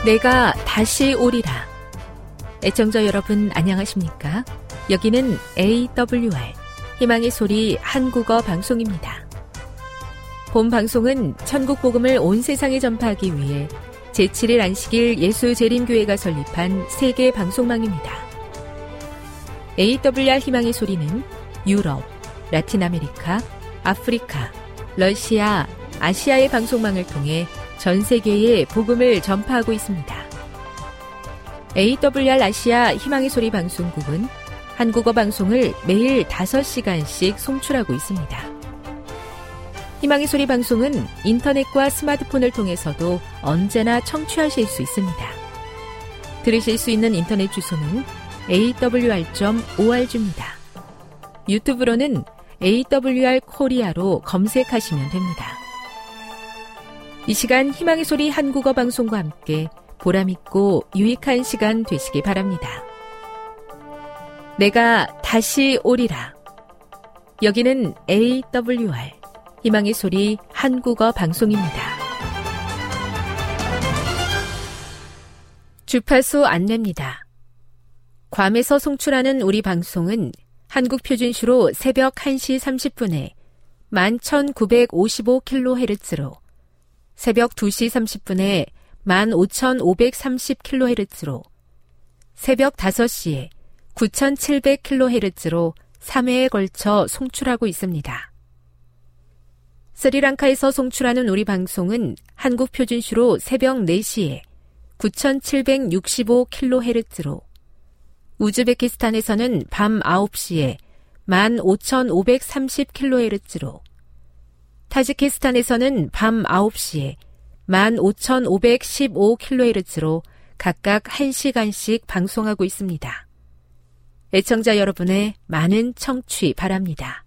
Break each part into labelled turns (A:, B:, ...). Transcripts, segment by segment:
A: 내가 다시 오리라. 애청자 여러분 안녕하십니까? 여기는 AWR 희망의 소리 한국어 방송입니다. 본 방송은 천국 복음을 온 세상에 전파하기 위해 제7일 안식일 예수재림교회가 설립한 세계 방송망입니다. AWR 희망의 소리는 유럽, 라틴 아메리카, 아프리카, 러시아, 아시아의 방송망을 통해 전 세계에 복음을 전파하고 있습니다. AWR 아시아 희망의 소리 방송국은 한국어 방송을 매일 5시간씩 송출하고 있습니다. 희망의 소리 방송은 인터넷과 스마트폰을 통해서도 언제나 청취하실 수 있습니다. 들으실 수 있는 인터넷 주소는 awr.org입니다. 유튜브로는 AWR 코리아로 검색하시면 됩니다. 이 시간 희망의 소리 한국어 방송과 함께 보람있고 유익한 시간 되시기 바랍니다. 내가 다시 오리라. 여기는 AWR 희망의 소리 한국어 방송입니다. 주파수 안내입니다. 괌에서 송출하는 우리 방송은 한국 표준시로 새벽 1시 30분에 11,955kHz로 새벽 2시 30분에 15,530kHz로 새벽 5시에 9,700kHz로 3회에 걸쳐 송출하고 있습니다. 스리랑카에서 송출하는 우리 방송은 한국 표준시로 새벽 4시에 9,765kHz로 우즈베키스탄에서는 밤 9시에 15,530kHz로 타지키스탄에서는 밤 9시에 15,515kHz로 각각 1시간씩 방송하고 있습니다. 애청자 여러분의 많은 청취 바랍니다.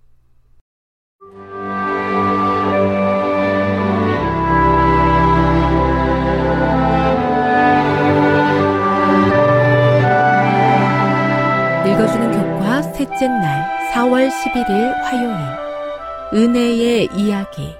A: 읽어주는 교과 셋째 날 4월 11일 화요일 은혜의 이야기.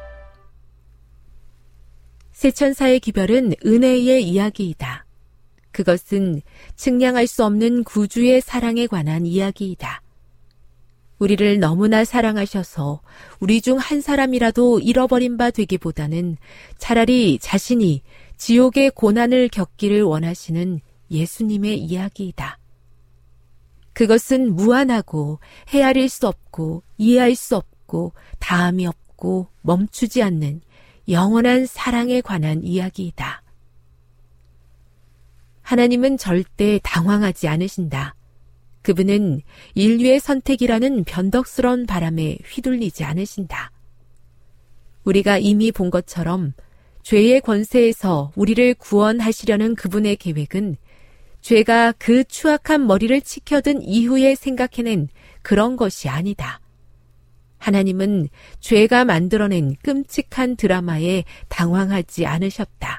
A: 새천사의 기별은 은혜의 이야기이다. 그것은 측량할 수 없는 구주의 사랑에 관한 이야기이다. 우리를 너무나 사랑하셔서 우리 중 한 사람이라도 잃어버린 바 되기보다는 차라리 자신이 지옥의 고난을 겪기를 원하시는 예수님의 이야기이다. 그것은 무한하고 헤아릴 수 없고 이해할 수 없고 다함이 없고 멈추지 않는 영원한 사랑에 관한 이야기이다. 하나님은 절대 당황하지 않으신다. 그분은 인류의 선택이라는 변덕스러운 바람에 휘둘리지 않으신다. 우리가 이미 본 것처럼 죄의 권세에서 우리를 구원하시려는 그분의 계획은 죄가 그 추악한 머리를 치켜든 이후에 생각해낸 그런 것이 아니다. 하나님은 죄가 만들어낸 끔찍한 드라마에 당황하지 않으셨다.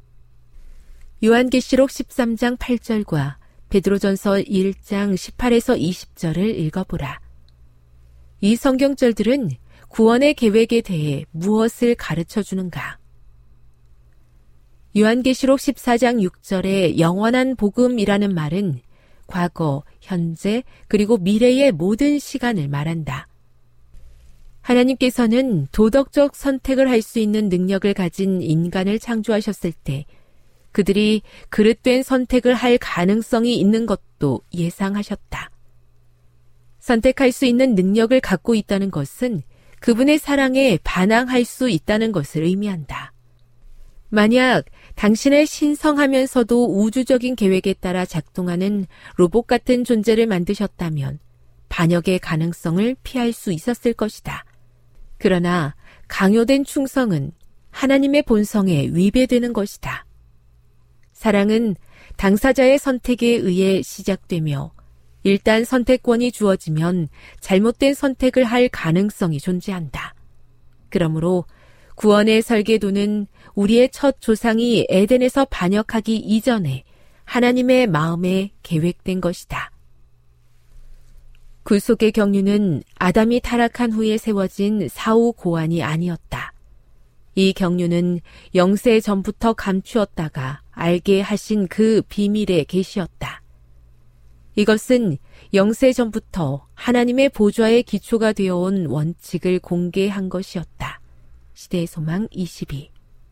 A: 요한계시록 13장 8절과 베드로전서 1장 18에서 20절을 읽어보라. 이 성경절들은 구원의 계획에 대해 무엇을 가르쳐주는가? 요한계시록 14장 6절의 영원한 복음이라는 말은 과거, 현재, 그리고 미래의 모든 시간을 말한다. 하나님께서는 도덕적 선택을 할 수 있는 능력을 가진 인간을 창조하셨을 때 그들이 그릇된 선택을 할 가능성이 있는 것도 예상하셨다. 선택할 수 있는 능력을 갖고 있다는 것은 그분의 사랑에 반항할 수 있다는 것을 의미한다. 만약 당신의 신성하면서도 우주적인 계획에 따라 작동하는 로봇 같은 존재를 만드셨다면 반역의 가능성을 피할 수 있었을 것이다. 그러나 강요된 충성은 하나님의 본성에 위배되는 것이다. 사랑은 당사자의 선택에 의해 시작되며 일단 선택권이 주어지면 잘못된 선택을 할 가능성이 존재한다. 그러므로 구원의 설계도는 우리의 첫 조상이 에덴에서 반역하기 이전에 하나님의 마음에 계획된 것이다. 구속의 경륜은 아담이 타락한 후에 세워진 사후 고안이 아니었다. 이 경륜은 영세 전부터 감추었다가 알게 하신 그 비밀의 계시였다. 이것은 영세 전부터 하나님의 보좌의 기초가 되어온 원칙을 공개한 것이었다. 시대의 소망 22.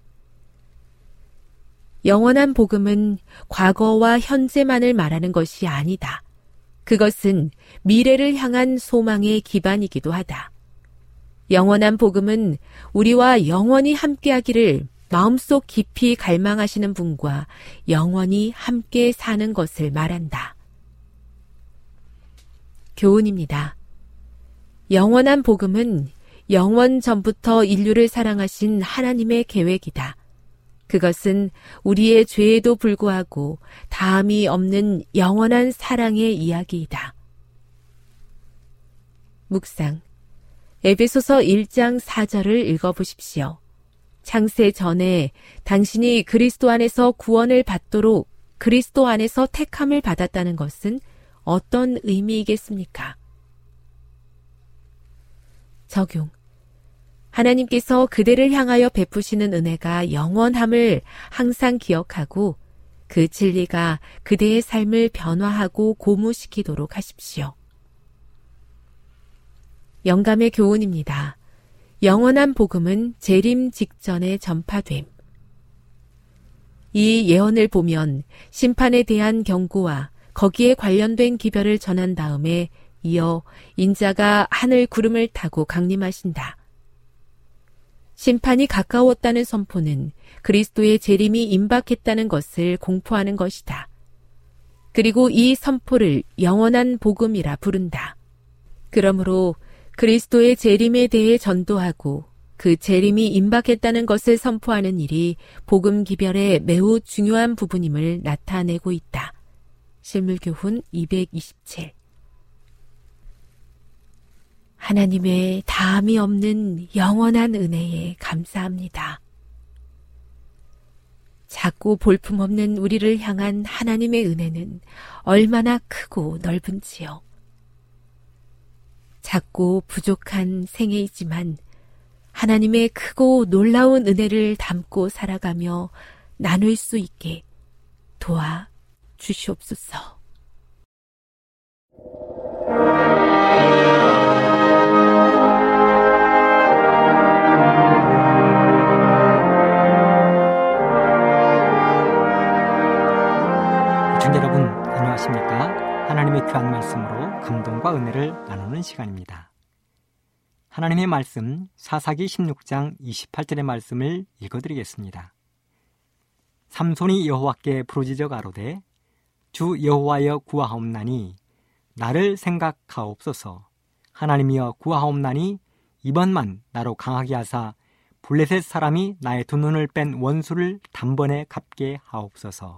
A: 영원한 복음은 과거와 현재만을 말하는 것이 아니다. 그것은 미래를 향한 소망의 기반이기도 하다. 영원한 복음은 우리와 영원히 함께하기를 마음속 깊이 갈망하시는 분과 영원히 함께 사는 것을 말한다. 교훈입니다. 영원한 복음은 영원 전부터 인류를 사랑하신 하나님의 계획이다. 그것은 우리의 죄에도 불구하고 다함이 없는 영원한 사랑의 이야기이다. 묵상. 에베소서 1장 4절을 읽어보십시오. 창세 전에 당신이 그리스도 안에서 구원을 받도록 그리스도 안에서 택함을 받았다는 것은 어떤 의미이겠습니까? 적용. 하나님께서 그대를 향하여 베푸시는 은혜가 영원함을 항상 기억하고 그 진리가 그대의 삶을 변화하고 고무시키도록 하십시오. 영감의 교훈입니다. 영원한 복음은 재림 직전에 전파됨. 이 예언을 보면 심판에 대한 경고와 거기에 관련된 기별을 전한 다음에 이어 인자가 하늘 구름을 타고 강림하신다. 심판이 가까웠다는 선포는 그리스도의 재림이 임박했다는 것을 공포하는 것이다. 그리고 이 선포를 영원한 복음이라 부른다. 그러므로 그리스도의 재림에 대해 전도하고 그 재림이 임박했다는 것을 선포하는 일이 복음 기별의 매우 중요한 부분임을 나타내고 있다. 실물교훈 227. 하나님의 다함이 없는 영원한 은혜에 감사합니다. 작고 볼품없는 우리를 향한 하나님의 은혜는 얼마나 크고 넓은지요. 작고 부족한 생애이지만 하나님의 크고 놀라운 은혜를 담고 살아가며 나눌 수 있게 도와 주시옵소서.
B: 시청자 여러분, 안녕하십니까? 하나님의 귀한 말씀으로 감동과 은혜를 나누는 시간입니다. 하나님의 말씀 사사기 16장 28절의 말씀을 읽어드리겠습니다. 삼손이 여호와께 부르짖어 가로되 주 여호와여 구하옵나니 나를 생각하옵소서. 하나님이여 구하옵나니 이번만 나로 강하게 하사 블레셋 사람이 나의 두 눈을 뺀 원수를 단번에 갚게 하옵소서.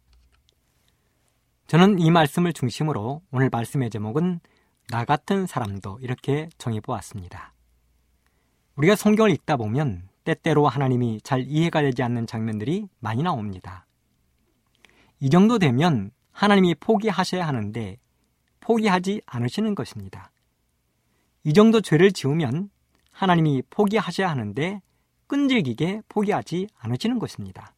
B: 저는 이 말씀을 중심으로 오늘 말씀의 제목은 나 같은 사람도 이렇게 정해보았습니다. 우리가 성경을 읽다 보면 때때로 하나님이 잘 이해가 되지 않는 장면들이 많이 나옵니다. 이 정도 되면 하나님이 포기하셔야 하는데 포기하지 않으시는 것입니다. 이 정도 죄를 지으면 하나님이 포기하셔야 하는데 끈질기게 포기하지 않으시는 것입니다.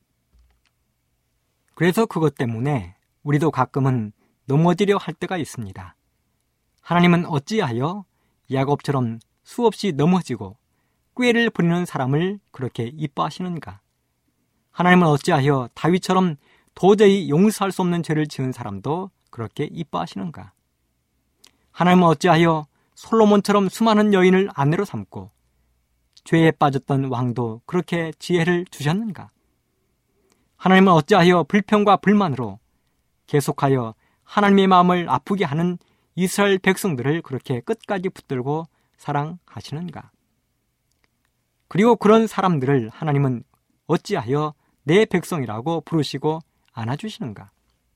B: 그래서 그것 때문에 우리도 가끔은 넘어지려 할 때가 있습니다. 하나님은 어찌하여 야곱처럼 수없이 넘어지고 꾀를 부리는 사람을 그렇게 이뻐하시는가? 하나님은 어찌하여 다윗처럼 도저히 용서할 수 없는 죄를 지은 사람도 그렇게 이뻐하시는가? 하나님은 어찌하여 솔로몬처럼 수많은 여인을 아내로 삼고 죄에 빠졌던 왕도 그렇게 지혜를 주셨는가? 하나님은 어찌하여 불평과 불만으로 계속하여 하나님의 마음을 아프게 하는 이스라엘 백성들을 그렇게 끝까지 붙들고 사랑하시는가? 그리고 그런 사람들을 하나님은 어찌하여 내 백성이라고 부르시고 안아주시는가?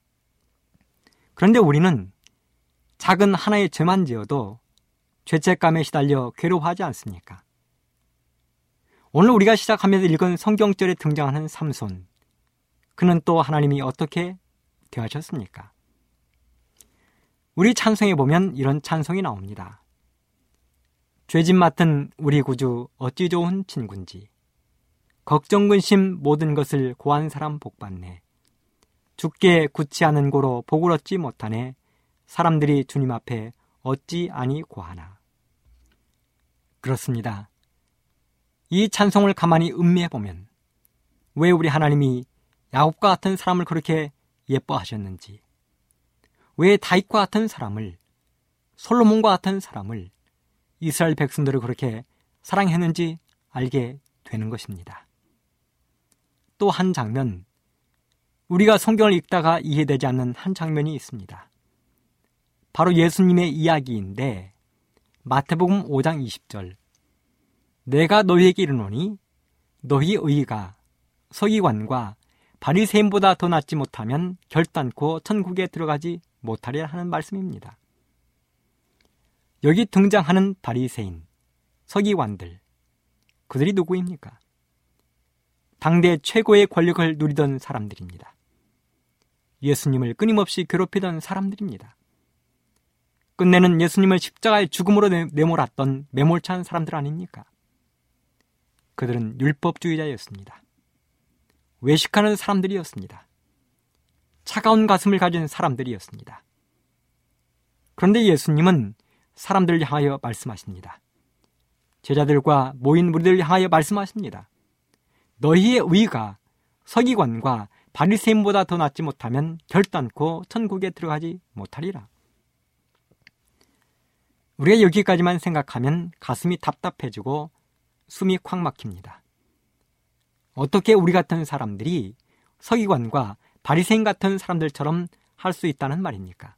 B: 그런데 우리는 작은 하나의 죄만 지어도 죄책감에 시달려 괴로워하지 않습니까? 오늘 우리가 시작하면서 읽은 성경절에 등장하는 삼손, 그는 또 하나님이 어떻게 대하셨습니까? 우리 찬송에 보면 이런 찬송이 나옵니다. 죄짓 맡은 우리 구주 어찌 좋은 친군지, 걱정 근심 모든 것을 고한 사람 복받네. 주께 굳지 않은 고로 복을 얻지 못하네 사람들이 주님 앞에 어찌 아니 고하나. 그렇습니다. 이 찬송을 가만히 음미해보면 왜 우리 하나님이 야곱과 같은 사람을 그렇게 예뻐하셨는지, 왜 다윗과 같은 사람을, 솔로몬과 같은 사람을, 이스라엘 백성들을 그렇게 사랑했는지 알게 되는 것입니다. 또 한 장면, 우리가 성경을 읽다가 이해되지 않는 한 장면이 있습니다. 바로 예수님의 이야기인데 마태복음 5장 20절, 내가 너희에게 이르노니 너희 의의가 서기관과 바리새인보다 더 낫지 못하면 결단코 천국에 들어가지 못하리라 하는 말씀입니다. 여기 등장하는 바리새인, 서기관들, 그들이 누구입니까? 당대 최고의 권력을 누리던 사람들입니다. 예수님을 끊임없이 괴롭히던 사람들입니다. 끝내는 예수님을 십자가의 죽음으로 내몰았던 매몰찬 사람들 아닙니까? 그들은 율법주의자였습니다. 외식하는 사람들이었습니다. 차가운 가슴을 가진 사람들이었습니다. 그런데 예수님은 사람들을 향하여 말씀하십니다. 제자들과 모인 무리들을 향하여 말씀하십니다. 너희의 의가 서기관과 바리새인보다 더 낫지 못하면 결단코 천국에 들어가지 못하리라. 우리가 여기까지만 생각하면 가슴이 답답해지고 숨이 콱 막힙니다. 어떻게 우리 같은 사람들이 서기관과 바리새인 같은 사람들처럼 할 수 있다는 말입니까?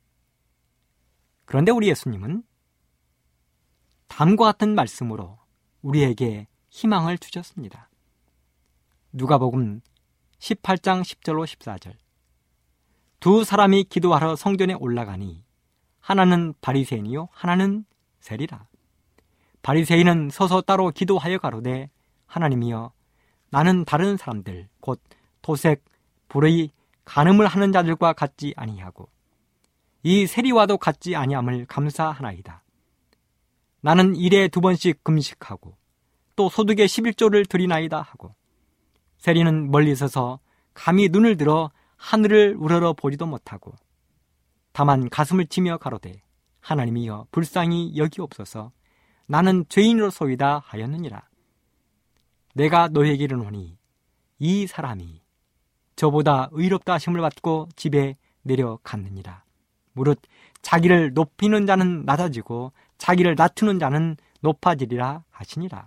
B: 그런데 우리 예수님은 다음과 같은 말씀으로 우리에게 희망을 주셨습니다. 누가복음 18장 10절로 14절, 두 사람이 기도하러 성전에 올라가니 하나는 바리새인이요 하나는 세리라. 바리새인은 서서 따로 기도하여 가로되 하나님이여 나는 다른 사람들 곧 도색, 불의, 간음을 하는 자들과 같지 아니하고 이 세리와도 같지 아니함을 감사하나이다. 나는 일에 2번씩 금식하고 또 소득의 11조를 드리나이다 하고 세리는 멀리 서서 감히 눈을 들어 하늘을 우러러 보지도 못하고 다만 가슴을 치며 가로되 하나님이여 불쌍히 여기옵소서 나는 죄인으로소이다 하였느니라. 내가 너희에게 이르노니 이 사람이 저보다 의롭다 하심을 받고 집에 내려갔느니라. 무릇 자기를 높이는 자는 낮아지고 자기를 낮추는 자는 높아지리라 하시니라.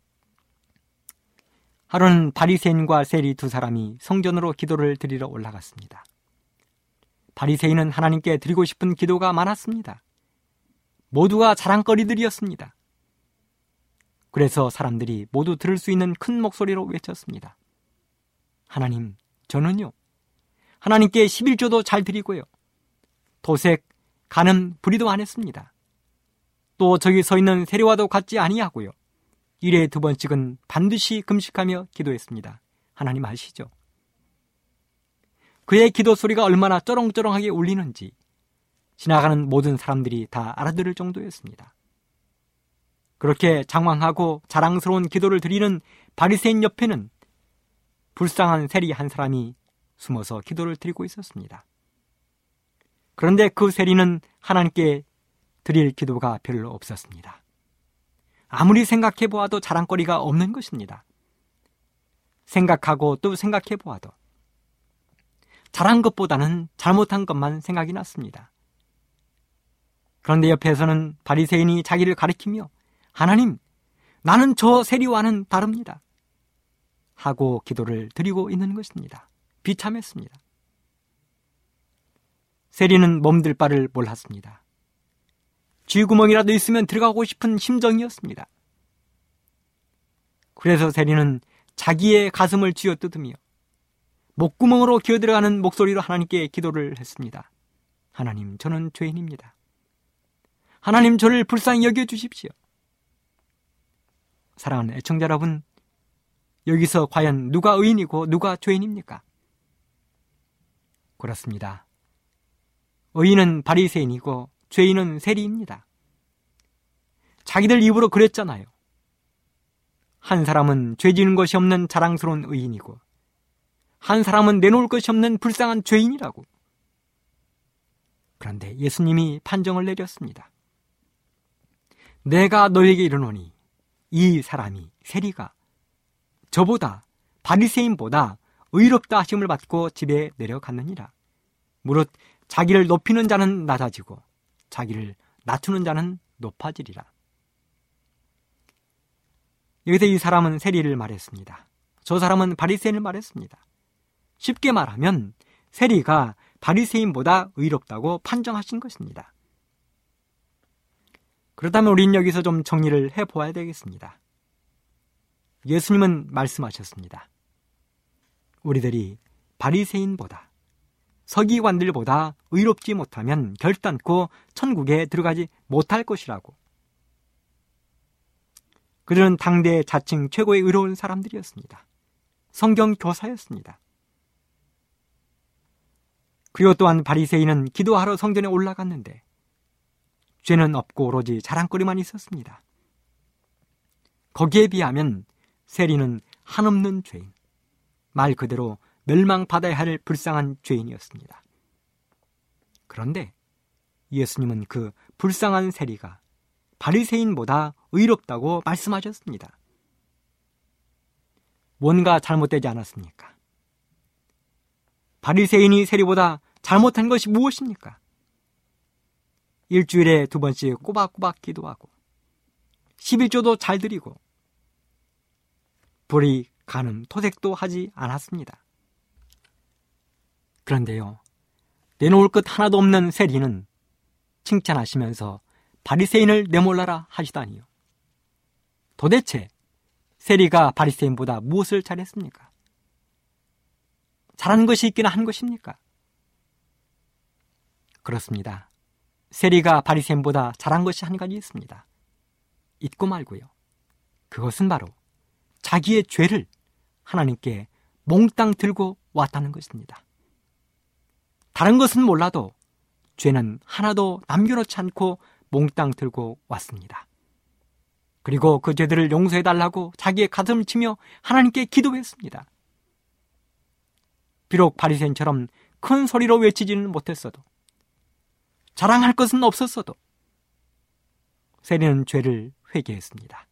B: 하루는 바리새인과 세리 두 사람이 성전으로 기도를 드리러 올라갔습니다. 바리새인은 하나님께 드리고 싶은 기도가 많았습니다. 모두가 자랑거리들이었습니다. 그래서 사람들이 모두 들을 수 있는 큰 목소리로 외쳤습니다. 하나님, 저는요, 하나님께 11조도 잘 드리고요, 도색, 간음, 불의도 안 했습니다. 또 저기 서 있는 세리와도 같지 아니하고요, 일에 2번씩은 반드시 금식하며 기도했습니다. 하나님 아시죠? 그의 기도 소리가 얼마나 쩌렁쩌렁하게 울리는지 지나가는 모든 사람들이 다 알아들을 정도였습니다. 그렇게 장황하고 자랑스러운 기도를 드리는 바리새인 옆에는 불쌍한 세리 한 사람이 숨어서 기도를 드리고 있었습니다. 그런데 그 세리는 하나님께 드릴 기도가 별로 없었습니다. 아무리 생각해 보아도 자랑거리가 없는 것입니다. 생각하고 또 생각해 보아도 잘한 것보다는 잘못한 것만 생각이 났습니다. 그런데 옆에서는 바리새인이 자기를 가리키며 하나님, 나는 저 세리와는 다릅니다 하고 기도를 드리고 있는 것입니다. 비참했습니다. 세리는 몸둘 바를 몰랐습니다. 쥐구멍이라도 있으면 들어가고 싶은 심정이었습니다. 그래서 세리는 자기의 가슴을 쥐어뜯으며 목구멍으로 기어들어가는 목소리로 하나님께 기도를 했습니다. 하나님, 저는 죄인입니다. 하나님, 저를 불쌍히 여겨주십시오. 사랑하는 애청자 여러분, 여기서 과연 누가 의인이고 누가 죄인입니까? 그렇습니다. 의인은 바리새인이고 죄인은 세리입니다. 자기들 입으로 그랬잖아요. 한 사람은 죄 지은 것이 없는 자랑스러운 의인이고 한 사람은 내놓을 것이 없는 불쌍한 죄인이라고. 그런데 예수님이 판정을 내렸습니다. 내가 너에게 이르노니 이 사람이 세리가 저보다 바리새인보다 의롭다 하심을 받고 집에 내려갔느니라. 무릇 자기를 높이는 자는 낮아지고 자기를 낮추는 자는 높아지리라. 여기서 이 사람은 세리를 말했습니다. 저 사람은 바리새인을 말했습니다. 쉽게 말하면 세리가 바리새인보다 의롭다고 판정하신 것입니다. 그렇다면 우리는 여기서 좀 정리를 해보아야 되겠습니다. 예수님은 말씀하셨습니다. 우리들이 바리새인보다 서기관들보다 의롭지 못하면 결단코 천국에 들어가지 못할 것이라고. 그들은 당대 자칭 최고의 의로운 사람들이었습니다. 성경 교사였습니다. 그리고 또한 바리새인은 기도하러 성전에 올라갔는데 죄는 없고 오로지 자랑거리만 있었습니다. 거기에 비하면 세리는 한없는 죄인, 말 그대로 멸망받아야 할 불쌍한 죄인이었습니다. 그런데 예수님은 그 불쌍한 세리가 바리새인보다 의롭다고 말씀하셨습니다. 뭔가 잘못되지 않았습니까? 바리새인이 세리보다 잘못한 것이 무엇입니까? 일주일에 2번씩 꼬박꼬박 기도하고 11조도 잘 드리고 불이 가는 토색도 하지 않았습니다. 그런데요, 내놓을 것 하나도 없는 세리는 칭찬하시면서 바리새인을 내몰라라 하시다니요. 도대체 세리가 바리새인보다 무엇을 잘했습니까? 잘한 것이 있기나 한 것입니까? 그렇습니다. 세리가 바리새인보다 잘한 것이 한 가지 있습니다. 잊고 말고요. 그것은 바로 자기의 죄를 하나님께 몽땅 들고 왔다는 것입니다. 다른 것은 몰라도 죄는 하나도 남겨놓지 않고 몽땅 들고 왔습니다. 그리고 그 죄들을 용서해달라고 자기의 가슴을 치며 하나님께 기도했습니다. 비록 바리새인처럼 큰 소리로 외치지는 못했어도, 자랑할 것은 없었어도 세리는 죄를 회개했습니다.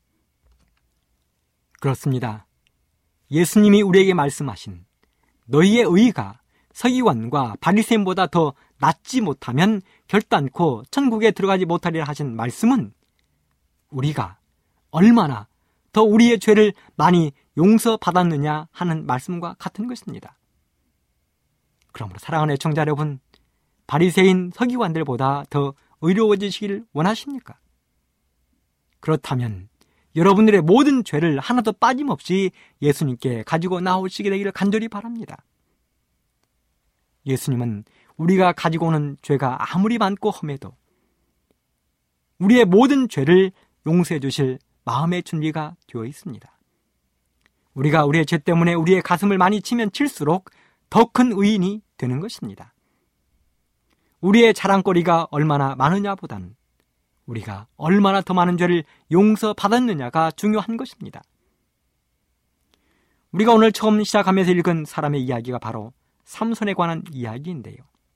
B: 그렇습니다. 예수님이 우리에게 말씀하신 너희의 의가 서기관과 바리새인보다 더 낫지 못하면 결단코 천국에 들어가지 못하리라 하신 말씀은 우리가 얼마나 더 우리의 죄를 많이 용서받았느냐 하는 말씀과 같은 것입니다. 그러므로 사랑하는 애청자 여러분, 바리새인 서기관들보다 더 의로워지시기를 원하십니까? 그렇다면 여러분들의 모든 죄를 하나도 빠짐없이 예수님께 가지고 나오시게 되기를 간절히 바랍니다. 예수님은 우리가 가지고 오는 죄가 아무리 많고 험해도 우리의 모든 죄를 용서해 주실 마음의 준비가 되어 있습니다. 우리가 우리의 죄 때문에 우리의 가슴을 많이 치면 칠수록 더 큰 의인이 되는 것입니다. 우리의 자랑거리가 얼마나 많으냐보다는 우리가 얼마나 더 많은 죄를 용서받았느냐가 중요한 것입니다. 우리가 오늘 처음 시작하면서 읽은 사람의 이야기가 바로 삼손에 관한 이야기인데요.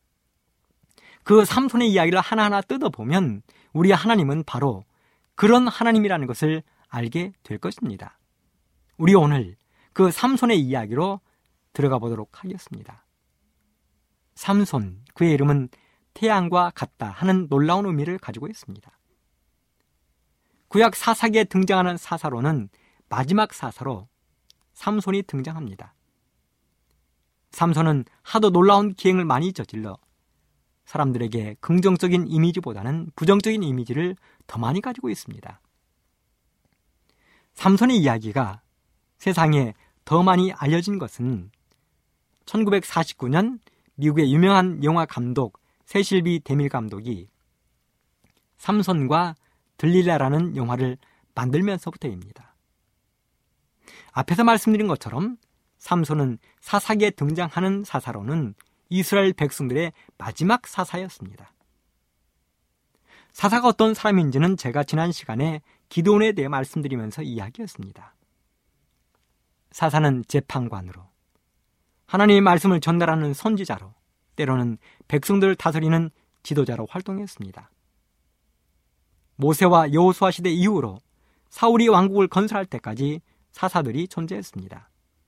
B: 그 삼손의 이야기를 하나하나 뜯어보면 우리 하나님은 바로 그런 하나님이라는 것을 알게 될 것입니다. 우리 오늘 그 삼손의 이야기로 들어가 보도록 하겠습니다. 삼손, 그의 이름은 태양과 같다 하는 놀라운 의미를 가지고 있습니다. 구약 사사기에 등장하는 사사로는 마지막 사사로 삼손이 등장합니다. 삼손은 하도 놀라운 기행을 많이 저질러 사람들에게 긍정적인 이미지보다는 부정적인 이미지를 더 많이 가지고 있습니다. 삼손의 이야기가 세상에 더 많이 알려진 것은 1949년 미국의 유명한 영화 감독 세실비 데밀 감독이 삼손과 들릴라라는 영화를 만들면서부터입니다. 앞에서 말씀드린 것처럼 삼손은 사사기에 등장하는 사사로는 이스라엘 백성들의 마지막 사사였습니다. 사사가 어떤 사람인지는 제가 지난 시간에 기드온에 대해 말씀드리면서 이야기했습니다. 사사는 재판관으로 하나님의 말씀을 전달하는 선지자로, 때로는 백성들을 다스리는 지도자로 활동했습니다. 모세와 여호수아 시대 이후로 사울이 왕국을 건설할 때까지 사사들이 존재했습니다.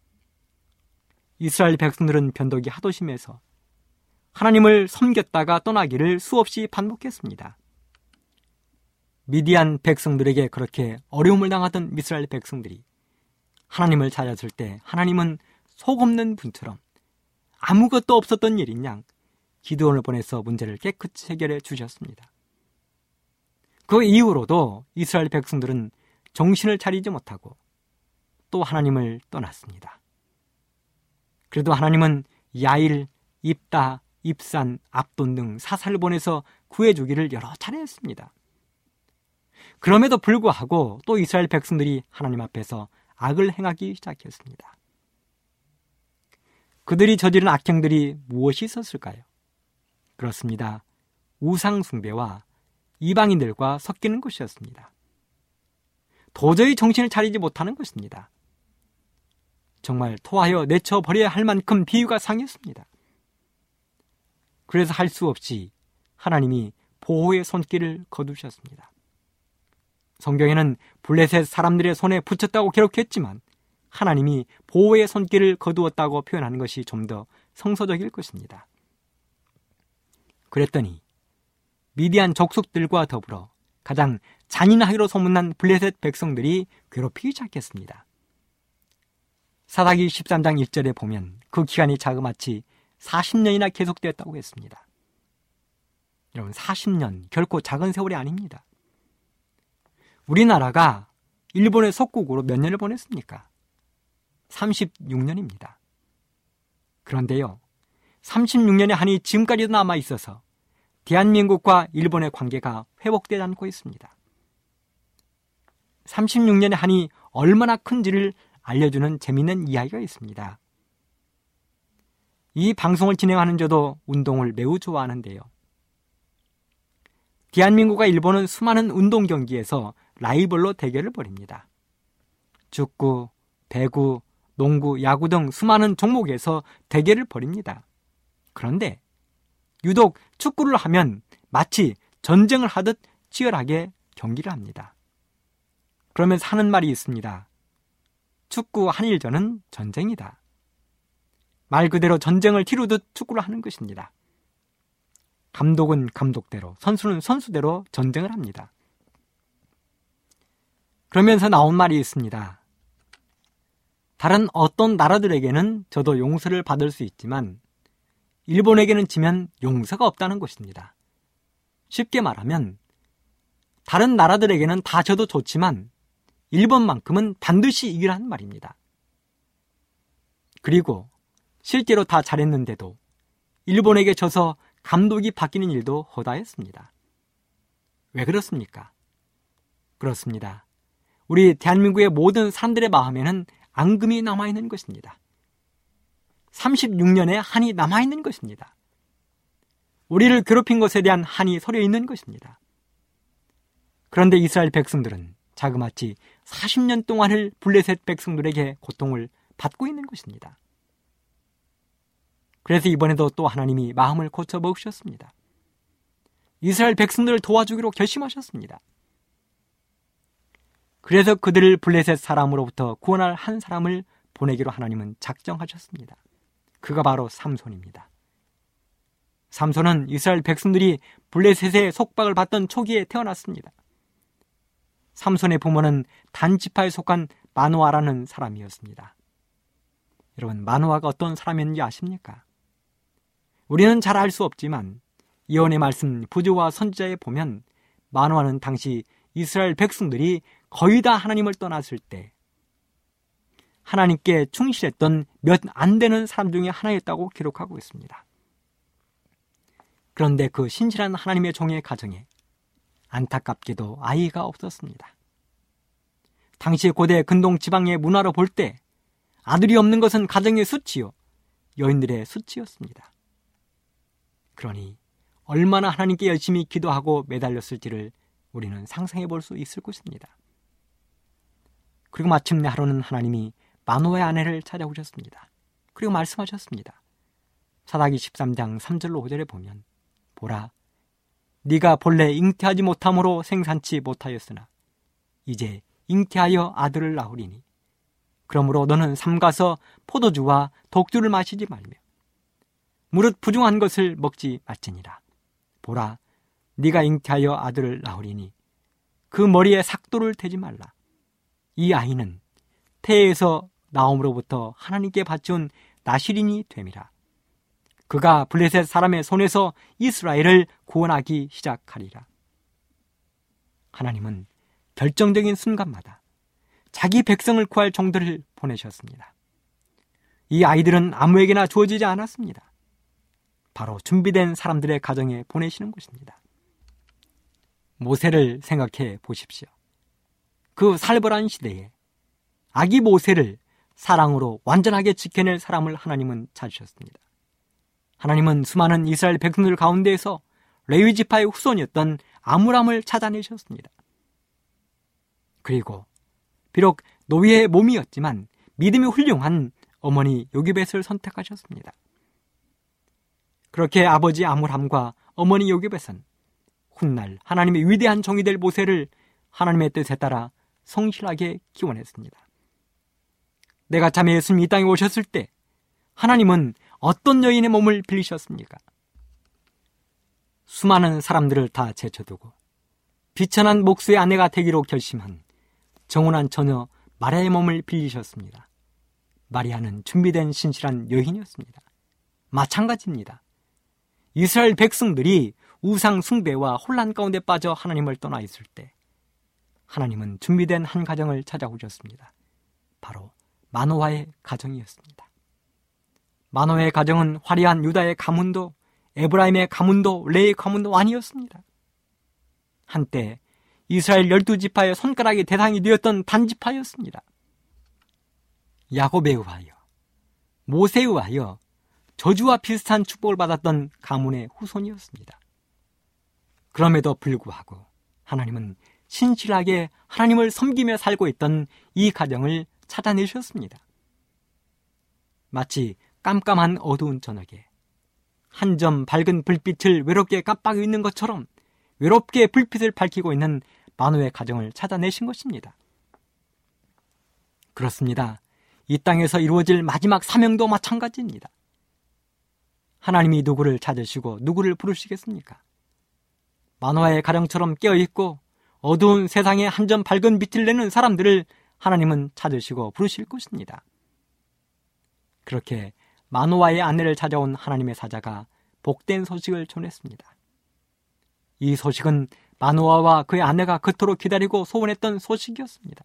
B: 이스라엘 백성들은 변덕이 하도 심해서 하나님을 섬겼다가 떠나기를 수없이 반복했습니다. 미디안 백성들에게 그렇게 어려움을 당하던 이스라엘 백성들이 하나님을 찾았을 때 하나님은 속 없는 분처럼 아무것도 없었던 일인 양 기드온을 보내서 문제를 깨끗이 해결해 주셨습니다. 그 이후로도 이스라엘 백성들은 정신을 차리지 못하고 또 하나님을 떠났습니다. 그래도 하나님은 야일, 입다, 입산, 압돈 등 사사를 보내서 구해주기를 여러 차례 했습니다. 그럼에도 불구하고 또 이스라엘 백성들이 하나님 앞에서 악을 행하기 시작했습니다. 그들이 저지른 악행들이 무엇이 있었을까요? 그렇습니다. 우상 숭배와 이방인들과 섞이는 것이었습니다. 도저히 정신을 차리지 못하는 것입니다. 정말 토하여 내쳐버려야 할 만큼 비위가 상했습니다. 그래서 할 수 없이 하나님이 보호의 손길을 거두셨습니다. 성경에는 블레셋 사람들의 손에 붙였다고 기록했지만 하나님이 보호의 손길을 거두었다고 표현하는 것이 좀 더 성서적일 것입니다. 그랬더니 미디안 족속들과 더불어 가장 잔인하기로 소문난 블레셋 백성들이 괴롭히기 시작했습니다. 사사기 13장 1절에 보면 그 기간이 자그마치 40년이나 계속되었다고 했습니다. 여러분, 40년 결코 작은 세월이 아닙니다. 우리나라가 일본의 속국으로 몇 년을 보냈습니까? 36년입니다. 그런데요, 36년의 한이 지금까지도 남아있어서 대한민국과 일본의 관계가 회복되지 않고 있습니다. 36년의 한이 얼마나 큰지를 알려주는 재미있는 이야기가 있습니다. 이 방송을 진행하는 저도 운동을 매우 좋아하는데요. 대한민국과 일본은 수많은 운동 경기에서 라이벌로 대결을 벌입니다. 축구, 배구, 농구, 야구 등 수많은 종목에서 대결을 벌입니다. 그런데 유독 축구를 하면 마치 전쟁을 하듯 치열하게 경기를 합니다. 그러면서 하는 말이 있습니다. 축구 한일전은 전쟁이다. 말 그대로 전쟁을 치르듯 축구를 하는 것입니다. 감독은 감독대로, 선수는 선수대로 전쟁을 합니다. 그러면서 나온 말이 있습니다. 다른 어떤 나라들에게는 저도 용서를 받을 수 있지만 일본에게는 지면 용서가 없다는 것입니다. 쉽게 말하면 다른 나라들에게는 다 져도 좋지만 일본만큼은 반드시 이기라는 말입니다. 그리고 실제로 다 잘했는데도 일본에게 져서 감독이 바뀌는 일도 허다했습니다. 왜 그렇습니까? 그렇습니다. 우리 대한민국의 모든 사람들의 마음에는 앙금이 남아있는 것입니다. 36년의 한이 남아있는 것입니다. 우리를 괴롭힌 것에 대한 한이 서려 있는 것입니다. 그런데 이스라엘 백성들은 자그마치 40년 동안을 블레셋 백성들에게 고통을 받고 있는 것입니다. 그래서 이번에도 또 하나님이 마음을 고쳐 먹으셨습니다. 이스라엘 백성들을 도와주기로 결심하셨습니다. 그래서 그들을 블레셋 사람으로부터 구원할 한 사람을 보내기로 하나님은 작정하셨습니다. 그가 바로 삼손입니다. 삼손은 이스라엘 백성들이 블레셋의 속박을 받던 초기에 태어났습니다. 삼손의 부모는 단 지파에 속한 마노아라는 사람이었습니다. 여러분, 마노아가 어떤 사람이었는지 아십니까? 우리는 잘 알 수 없지만 예언의 말씀 부조와 선지자에 보면 마노아는 당시 이스라엘 백성들이 거의 다 하나님을 떠났을 때 하나님께 충실했던 몇 안 되는 사람 중에 하나였다고 기록하고 있습니다. 그런데 그 신실한 하나님의 종의 가정에 안타깝게도 아이가 없었습니다. 당시 고대 근동 지방의 문화로 볼 때 아들이 없는 것은 가정의 수치요, 여인들의 수치였습니다. 그러니 얼마나 하나님께 열심히 기도하고 매달렸을지를 우리는 상상해 볼 수 있을 것입니다. 그리고 마침내 하루는 하나님이 마노아의 아내를 찾아오셨습니다. 그리고 말씀하셨습니다. 사사기 13장 3절로 5절에 보면 보라, 네가 본래 잉태하지 못함으로 생산치 못하였으나 이제 잉태하여 아들을 낳으리니 그러므로 너는 삼가서 포도주와 독주를 마시지 말며 무릇 부중한 것을 먹지 말지니라. 보라, 네가 잉태하여 아들을 낳으리니 그 머리에 삭도를 대지 말라. 이 아이는 태에서 나옴으로부터 하나님께 바치온 나실인이 됨이라. 그가 블레셋 사람의 손에서 이스라엘을 구원하기 시작하리라. 하나님은 결정적인 순간마다 자기 백성을 구할 종들을 보내셨습니다. 이 아이들은 아무에게나 주어지지 않았습니다. 바로 준비된 사람들의 가정에 보내시는 것입니다. 모세를 생각해 보십시오. 그 살벌한 시대에 아기 모세를 사랑으로 완전하게 지켜낼 사람을 하나님은 찾으셨습니다. 하나님은 수많은 이스라엘 백성들 가운데에서 레위 지파의 후손이었던 아므람을 찾아내셨습니다. 그리고 비록 노예의 몸이었지만 믿음이 훌륭한 어머니 요기벳을 선택하셨습니다. 그렇게 아버지 아므람과 어머니 요기벳은 훗날 하나님의 위대한 종이 될 모세를 하나님의 뜻에 따라 성실하게 기원했습니다. 내가 참에 예수님이 이 땅에 오셨을 때 하나님은 어떤 여인의 몸을 빌리셨습니까? 수많은 사람들을 다 제쳐두고 비천한 목수의 아내가 되기로 결심한 정혼한 처녀 마리아의 몸을 빌리셨습니다. 마리아는 준비된 신실한 여인이었습니다. 마찬가지입니다. 이스라엘 백성들이 우상 숭배와 혼란 가운데 빠져 하나님을 떠나 있을 때 하나님은 준비된 한 가정을 찾아오셨습니다. 바로 마노아의 가정이었습니다. 마노아의 가정은 화려한 유다의 가문도 에브라임의 가문도 레의 가문도 아니었습니다. 한때 이스라엘 12지파의 손가락의 대상이 되었던 단지파였습니다. 야곱에 의하여 모세에 의하여 저주와 비슷한 축복을 받았던 가문의 후손이었습니다. 그럼에도 불구하고 하나님은 신실하게 하나님을 섬기며 살고 있던 이 가정을 찾아내셨습니다. 마치 깜깜한 어두운 저녁에 한 점 밝은 불빛을 외롭게 깜빡이고 있는 것처럼 외롭게 불빛을 밝히고 있는 마노의 가정을 찾아내신 것입니다. 그렇습니다. 이 땅에서 이루어질 마지막 사명도 마찬가지입니다. 하나님이 누구를 찾으시고 누구를 부르시겠습니까? 마노아의 가정처럼 깨어있고 어두운 세상에 한 점 밝은 빛을 내는 사람들을 하나님은 찾으시고 부르실 것입니다. 그렇게 마노아의 아내를 찾아온 하나님의 사자가 복된 소식을 전했습니다. 이 소식은 마노아와 그의 아내가 그토록 기다리고 소원했던 소식이었습니다.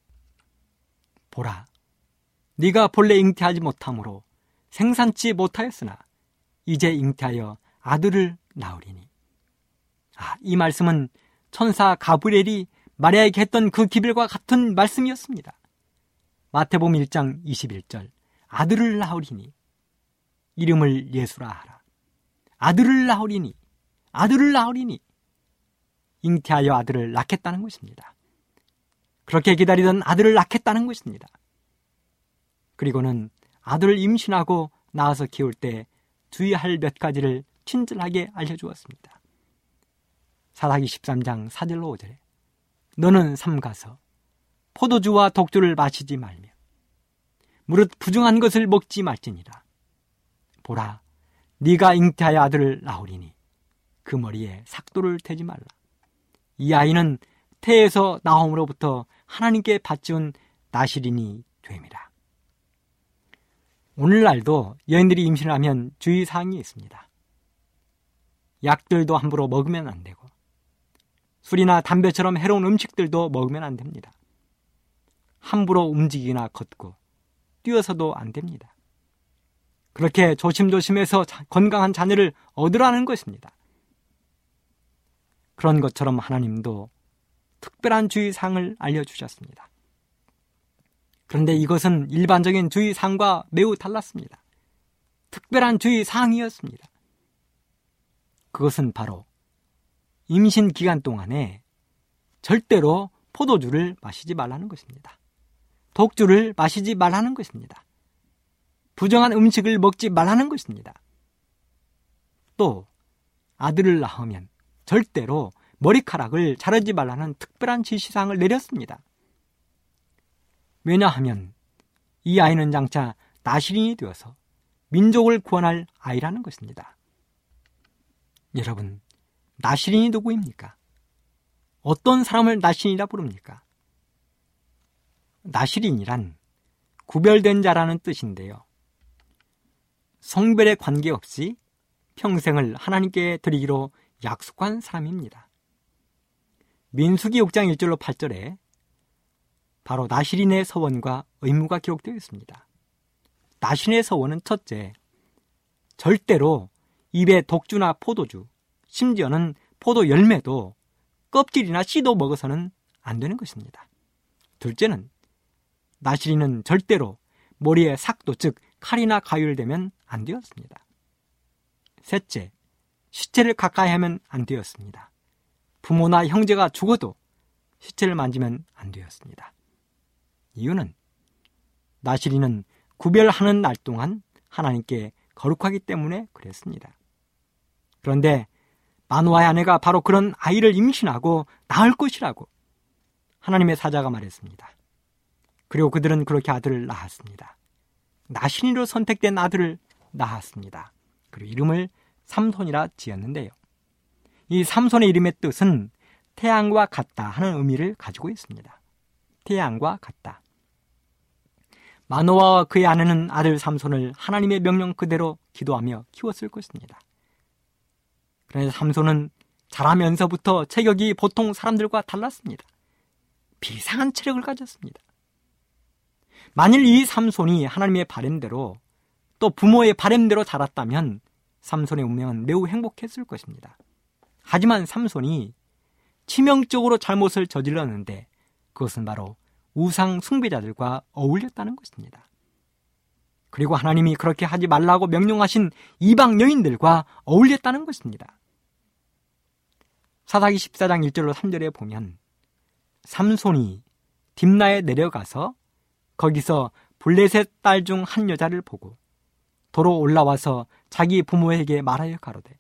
B: 보라, 네가 본래 잉태하지 못함으로 생산치 못하였으나 이제 잉태하여 아들을 낳으리니. 이 말씀은 천사 가브리엘이 마리아에게 했던 그 기별과 같은 말씀이었습니다. 마태복음 1장 21절, 아들을 낳으리니 이름을 예수라 하라. 아들을 낳으리니, 아들을 낳으리니. 잉태하여 아들을 낳겠다는 것입니다. 그렇게 기다리던 아들을 낳겠다는 것입니다. 그리고는 아들을 임신하고 낳아서 키울 때 주의할 몇 가지를 친절하게 알려주었습니다. 사사기 13장 4절로 5절에 너는 삼가서 포도주와 독주를 마시지 말며 무릇 부중한 것을 먹지 말지니라. 보라, 네가 잉태하여 아들을 낳으리니 그 머리에 삭도를 대지 말라. 이 아이는 태에서 나옴으로부터 하나님께 바치온 나실인이 됨이라. 오늘날도 여인들이 임신을 하면 주의사항이 있습니다. 약들도 함부로 먹으면 안 되고 술이나 담배처럼 해로운 음식들도 먹으면 안 됩니다. 함부로 움직이거나 걷고 뛰어서도 안 됩니다. 그렇게 조심조심해서 건강한 자녀를 얻으라는 것입니다. 그런 것처럼 하나님도 특별한 주의사항을 알려주셨습니다. 그런데 이것은 일반적인 주의사항과 매우 달랐습니다. 특별한 주의사항이었습니다. 그것은 바로 임신 기간 동안에 절대로 포도주를 마시지 말라는 것입니다. 독주를 마시지 말라는 것입니다. 부정한 음식을 먹지 말라는 것입니다. 또 아들을 낳으면 절대로 머리카락을 자르지 말라는 특별한 지시사항을 내렸습니다. 왜냐하면 이 아이는 장차 나시린이 되어서 민족을 구원할 아이라는 것입니다. 여러분, 나시린이 누구입니까? 어떤 사람을 나시린이라 부릅니까? 나시린이란 구별된 자라는 뜻인데요. 성별에 관계없이 평생을 하나님께 드리기로 약속한 사람입니다. 민수기 6장 1절로 8절에 바로 나시린의 서원과 의무가 기록되어 있습니다. 나시린의 서원은 첫째, 절대로 입에 독주나 포도주, 심지어는 포도 열매도 껍질이나 씨도 먹어서는 안 되는 것입니다. 둘째는 나시린은 절대로 머리에 삭도, 즉 칼이나 가위를 대면 안 되었습니다. 셋째, 시체를 가까이 하면 안 되었습니다. 부모나 형제가 죽어도 시체를 만지면 안 되었습니다. 이유는 나시린은 구별하는 날 동안 하나님께 거룩하기 때문에 그랬습니다. 그런데 마노아의 아내가 바로 그런 아이를 임신하고 낳을 것이라고 하나님의 사자가 말했습니다. 그리고 그들은 그렇게 아들을 낳았습니다. 나시린으로 선택된 아들을 낳았습니다. 그리고 이름을 삼손이라 지었는데요. 이 삼손의 이름의 뜻은 태양과 같다 하는 의미를 가지고 있습니다. 태양과 같다. 마노아와 그의 아내는 아들 삼손을 하나님의 명령 그대로 기도하며 키웠을 것입니다. 그런데 삼손은 자라면서부터 체격이 보통 사람들과 달랐습니다. 비상한 체력을 가졌습니다. 만일 이 삼손이 하나님의 바램대로 또 부모의 바램대로 자랐다면 삼손의 운명은 매우 행복했을 것입니다. 하지만 삼손이 치명적으로 잘못을 저질렀는데 그것은 바로 우상 숭배자들과 어울렸다는 것입니다. 그리고 하나님이 그렇게 하지 말라고 명령하신 이방 여인들과 어울렸다는 것입니다. 사사기 14장 1절로 3절에 보면 삼손이 딥나에 내려가서 거기서 블레셋 딸 중 한 여자를 보고 도로 올라와서 자기 부모에게 말하여 가로되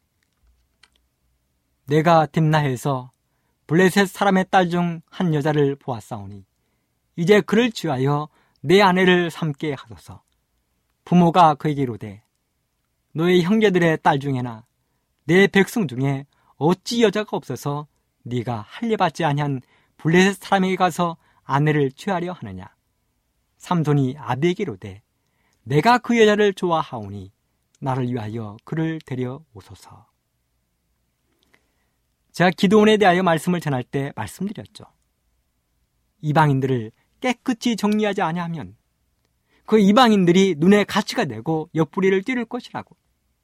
B: 내가 딥나에서 블레셋 사람의 딸 중 한 여자를 보았사오니 이제 그를 취하여 내 아내를 삼게 하소서. 부모가 그에게 이르되 너의 형제들의 딸 중에나 내 백성 중에 어찌 여자가 없어서 네가 할례받지 아니한 블레셋 사람에게 가서 아내를 취하려 하느냐. 삼손이 아비에게 이르되 내가 그 여자를 좋아하오니 나를 위하여 그를 데려오소서. 제가 기드온에 대하여 말씀을 전할 때 말씀드렸죠. 이방인들을 깨끗이 정리하지 아니하면 그 이방인들이 눈에 가시가 되고 옆구리를 찌를 것이라고.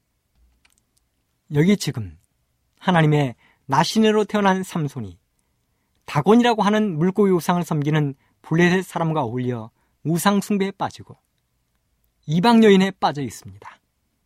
B: 여기 지금 하나님의 나시린으로 태어난 삼손이 다곤이라고 하는 물고기 우상을 섬기는 블레셋 사람과 어울려 우상 숭배에 빠지고 이방 여인에 빠져 있습니다.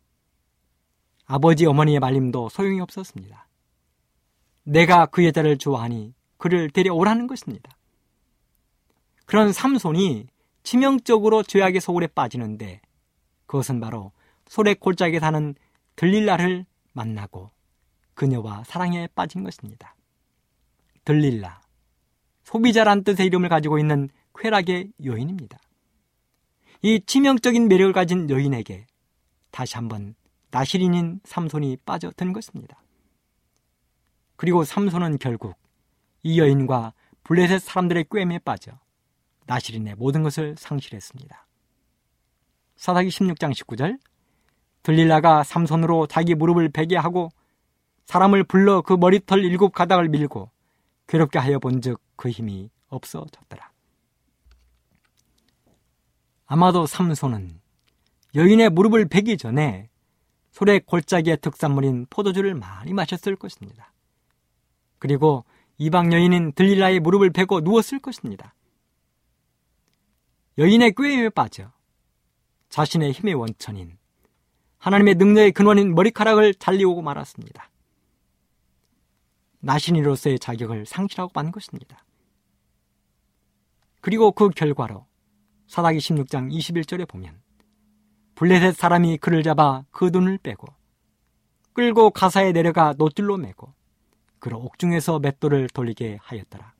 B: 아버지 어머니의 말림도 소용이 없었습니다. 내가 그 여자를 좋아하니 그를 데려오라는 것입니다. 그런 삼손이 치명적으로 죄악의 소굴에 빠지는데 그것은 바로 소래 골짜기에 사는 들릴라를 만나고 그녀와 사랑에 빠진 것입니다. 들릴라, 소비자란 뜻의 이름을 가지고 있는 쾌락의 여인입니다. 이 치명적인 매력을 가진 여인에게 다시 한번 나시린인 삼손이 빠져든 것입니다. 그리고 삼손은 결국 이 여인과 블레셋 사람들의 꾀임에 빠져 나시린의 모든 것을 상실했습니다. 사사기 16장 19절 들릴라가 삼손으로 자기 무릎을 베게 하고 사람을 불러 그 머리털 7가닥을 밀고 괴롭게 하여 본즉 그 힘이 없어졌더라. 아마도 삼손은 여인의 무릎을 베기 전에 소래 골짜기의 특산물인 포도주를 많이 마셨을 것입니다. 그리고 이방 여인인 들릴라의 무릎을 베고 누웠을 것입니다. 여인의 꾀임에 빠져 자신의 힘의 원천인 하나님의 능력의 근원인 머리카락을 잘리우고 말았습니다. 나시린으로서의 자격을 상실하고 만 것입니다. 그리고 그 결과로 사사기 16장 21절에 보면 블레셋 사람이 그를 잡아 그 눈을 빼고 끌고 가사에 내려가 노줄로 매고 그를 옥중에서 맷돌을 돌리게 하였더라.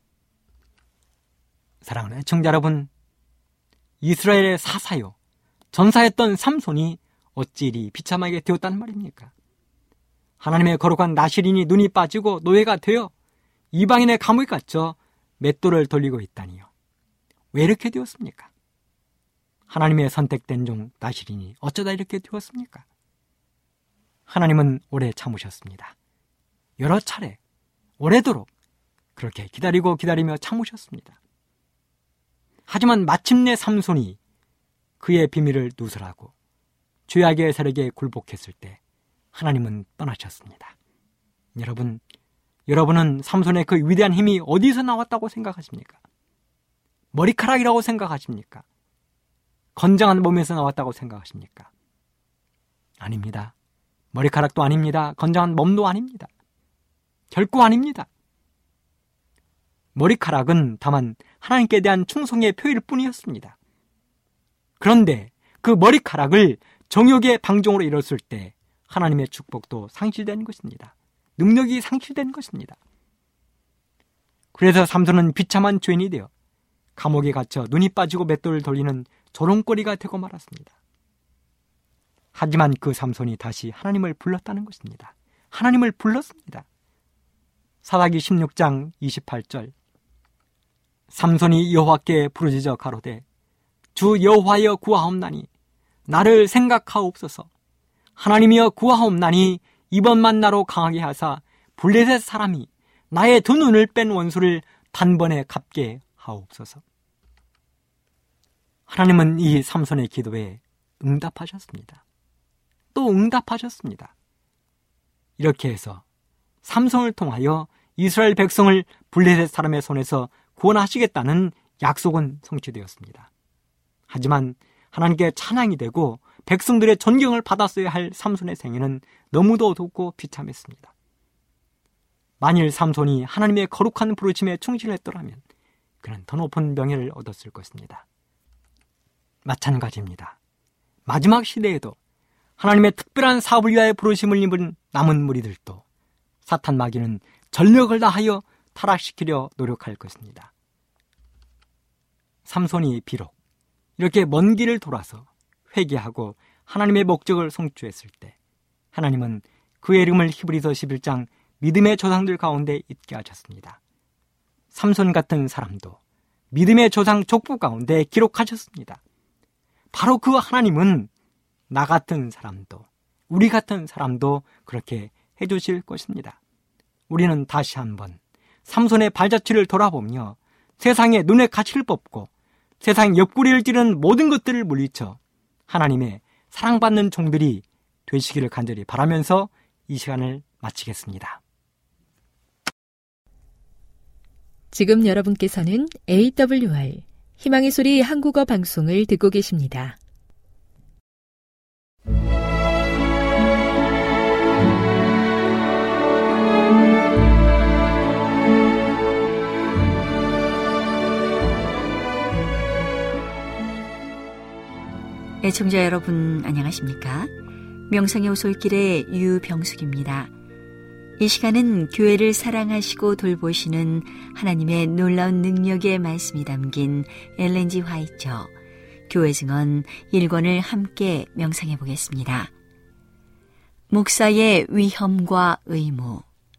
B: 사랑하는 애청자 여러분, 이스라엘의 사사요 전사였던 삼손이 어찌 이리 비참하게 되었단 말입니까? 하나님의 거룩한 나실인이 눈이 빠지고 노예가 되어 이방인의 감옥에 갇혀 맷돌을 돌리고 있다니요. 왜 이렇게 되었습니까? 하나님의 선택된 종 나실인이 어쩌다 이렇게 되었습니까? 하나님은 오래 참으셨습니다. 여러 차례 오래도록 그렇게 기다리며 참으셨습니다. 하지만 마침내 삼손이 그의 비밀을 누설하고 죄악의 세력에 굴복했을 때 하나님은 떠나셨습니다. 여러분은 삼손의 그 위대한 힘이 어디서 나왔다고 생각하십니까? 머리카락이라고 생각하십니까? 건장한 몸에서 나왔다고 생각하십니까? 아닙니다. 머리카락도 아닙니다. 건장한 몸도 아닙니다. 결코 아닙니다. 머리카락은 다만 하나님께 대한 충성의 표일 뿐이었습니다. 그런데 그 머리카락을 정욕의 방종으로 이뤘을 때 하나님의 축복도 상실된 것입니다. 능력이 상실된 것입니다. 그래서 삼손은 비참한 죄인이 되어 감옥에 갇혀 눈이 빠지고 맷돌을 돌리는 조롱거리가 되고 말았습니다. 하지만 그 삼손이 다시 하나님을 불렀다는 것입니다. 하나님을 불렀습니다. 사사기 16장 28절 삼손이 여호와께 부르짖어 가로되 주 여호와여 구하옵나니 나를 생각하옵소서. 하나님이여 구하옵나니 이번만 나로 강하게 하사 블레셋 사람이 나의 두 눈을 뺀 원수를 단번에 갚게 하옵소서. 하나님은 이 삼손의 기도에 응답하셨습니다. 또 응답하셨습니다. 이렇게 해서 삼손을 통하여 이스라엘 백성을 블레셋 사람의 손에서 구원하시겠다는 약속은 성취되었습니다. 하지만 하나님께 찬양이 되고 백성들의 존경을 받았어야 할 삼손의 생애는 너무도 어둡고 비참했습니다. 만일 삼손이 하나님의 거룩한 부르심에 충실했더라면 그는 더 높은 명예를 얻었을 것입니다. 마찬가지입니다. 마지막 시대에도 하나님의 특별한 사업을 위하여 부르심을 입은 남은 무리들도 사탄 마귀는 전력을 다하여 타락시키려 노력할 것입니다. 삼손이 비록 이렇게 먼 길을 돌아서 회개하고 하나님의 목적을 성취했을 때 하나님은 그의 이름을 히브리서 11장 믿음의 조상들 가운데 있게 하셨습니다. 삼손 같은 사람도 믿음의 조상 족보 가운데 기록하셨습니다. 바로 그 하나님은 나 같은 사람도 우리 같은 사람도 그렇게 해주실 것입니다. 우리는 다시 한번 삼손의 발자취를 돌아보며 세상의 눈에 가시를 뽑고 세상 옆구리를 찌르는 모든 것들을 물리쳐 하나님의 사랑받는 종들이 되시기를 간절히 바라면서 이 시간을 마치겠습니다.
A: 지금 여러분께서는 AWR 희망의 소리 한국어 방송을 듣고 계십니다.
C: 애청자 여러분 안녕하십니까? 명성의 오솔길의 유병숙입니다. 이 시간은 교회를 사랑하시고 돌보시는 하나님의 놀라운 능력의 말씀이 담긴 엘렌 G. 화이처 교회 증언 1권을 함께 명상해 보겠습니다. 목사의 위험과 의무.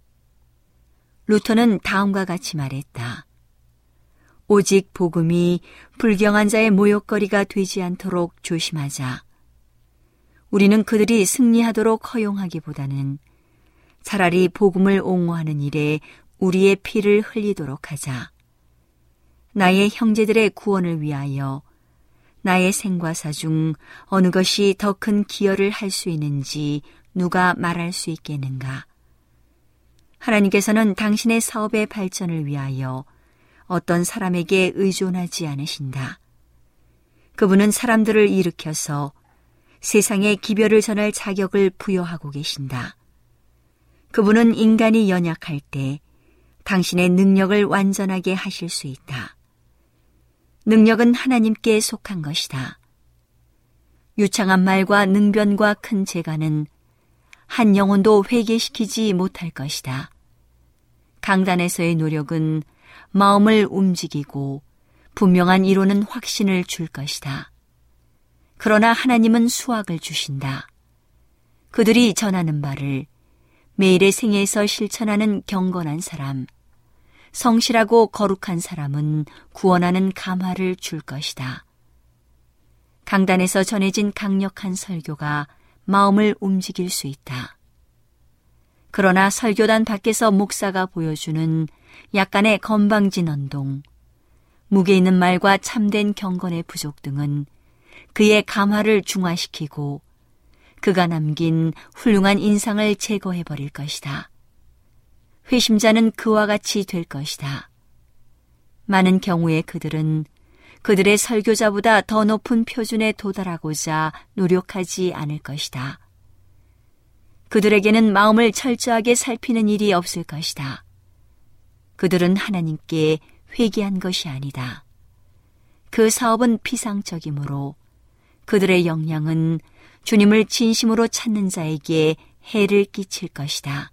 C: 루터는 다음과 같이 말했다. 오직 복음이 불경한 자의 모욕거리가 되지 않도록 조심하자. 우리는 그들이 승리하도록 허용하기보다는 차라리 복음을 옹호하는 일에 우리의 피를 흘리도록 하자. 나의 형제들의 구원을 위하여 나의 생과사 중 어느 것이 더 큰 기여를 할 수 있는지 누가 말할 수 있겠는가? 하나님께서는 당신의 사업의 발전을 위하여 어떤 사람에게 의존하지 않으신다. 그분은 사람들을 일으켜서 세상에 기별을 전할 자격을 부여하고 계신다. 그분은 인간이 연약할 때 당신의 능력을 완전하게 하실 수 있다. 능력은 하나님께 속한 것이다. 유창한 말과 능변과 큰 재간은 한 영혼도 회개시키지 못할 것이다. 강단에서의 노력은 마음을 움직이고 분명한 이루는 확신을 줄 것이다. 그러나 하나님은 수확을 주신다. 그들이 전하는 바를 매일의 생애에서 실천하는 경건한 사람, 성실하고 거룩한 사람은 구원하는 감화를 줄 것이다. 강단에서 전해진 강력한 설교가 마음을 움직일 수 있다. 그러나 설교단 밖에서 목사가 보여주는 약간의 건방진 언동, 무게 있는 말과 참된 경건의 부족 등은 그의 감화를 중화시키고 그가 남긴 훌륭한 인상을 제거해버릴 것이다. 회심자는 그와 같이 될 것이다. 많은 경우에 그들은 그들의 설교자보다 더 높은 표준에 도달하고자 노력하지 않을 것이다. 그들에게는 마음을 철저하게 살피는 일이 없을 것이다. 그들은 하나님께 회개한 것이 아니다. 그 사업은 피상적이므로 그들의 역량은 주님을 진심으로 찾는 자에게 해를 끼칠 것이다.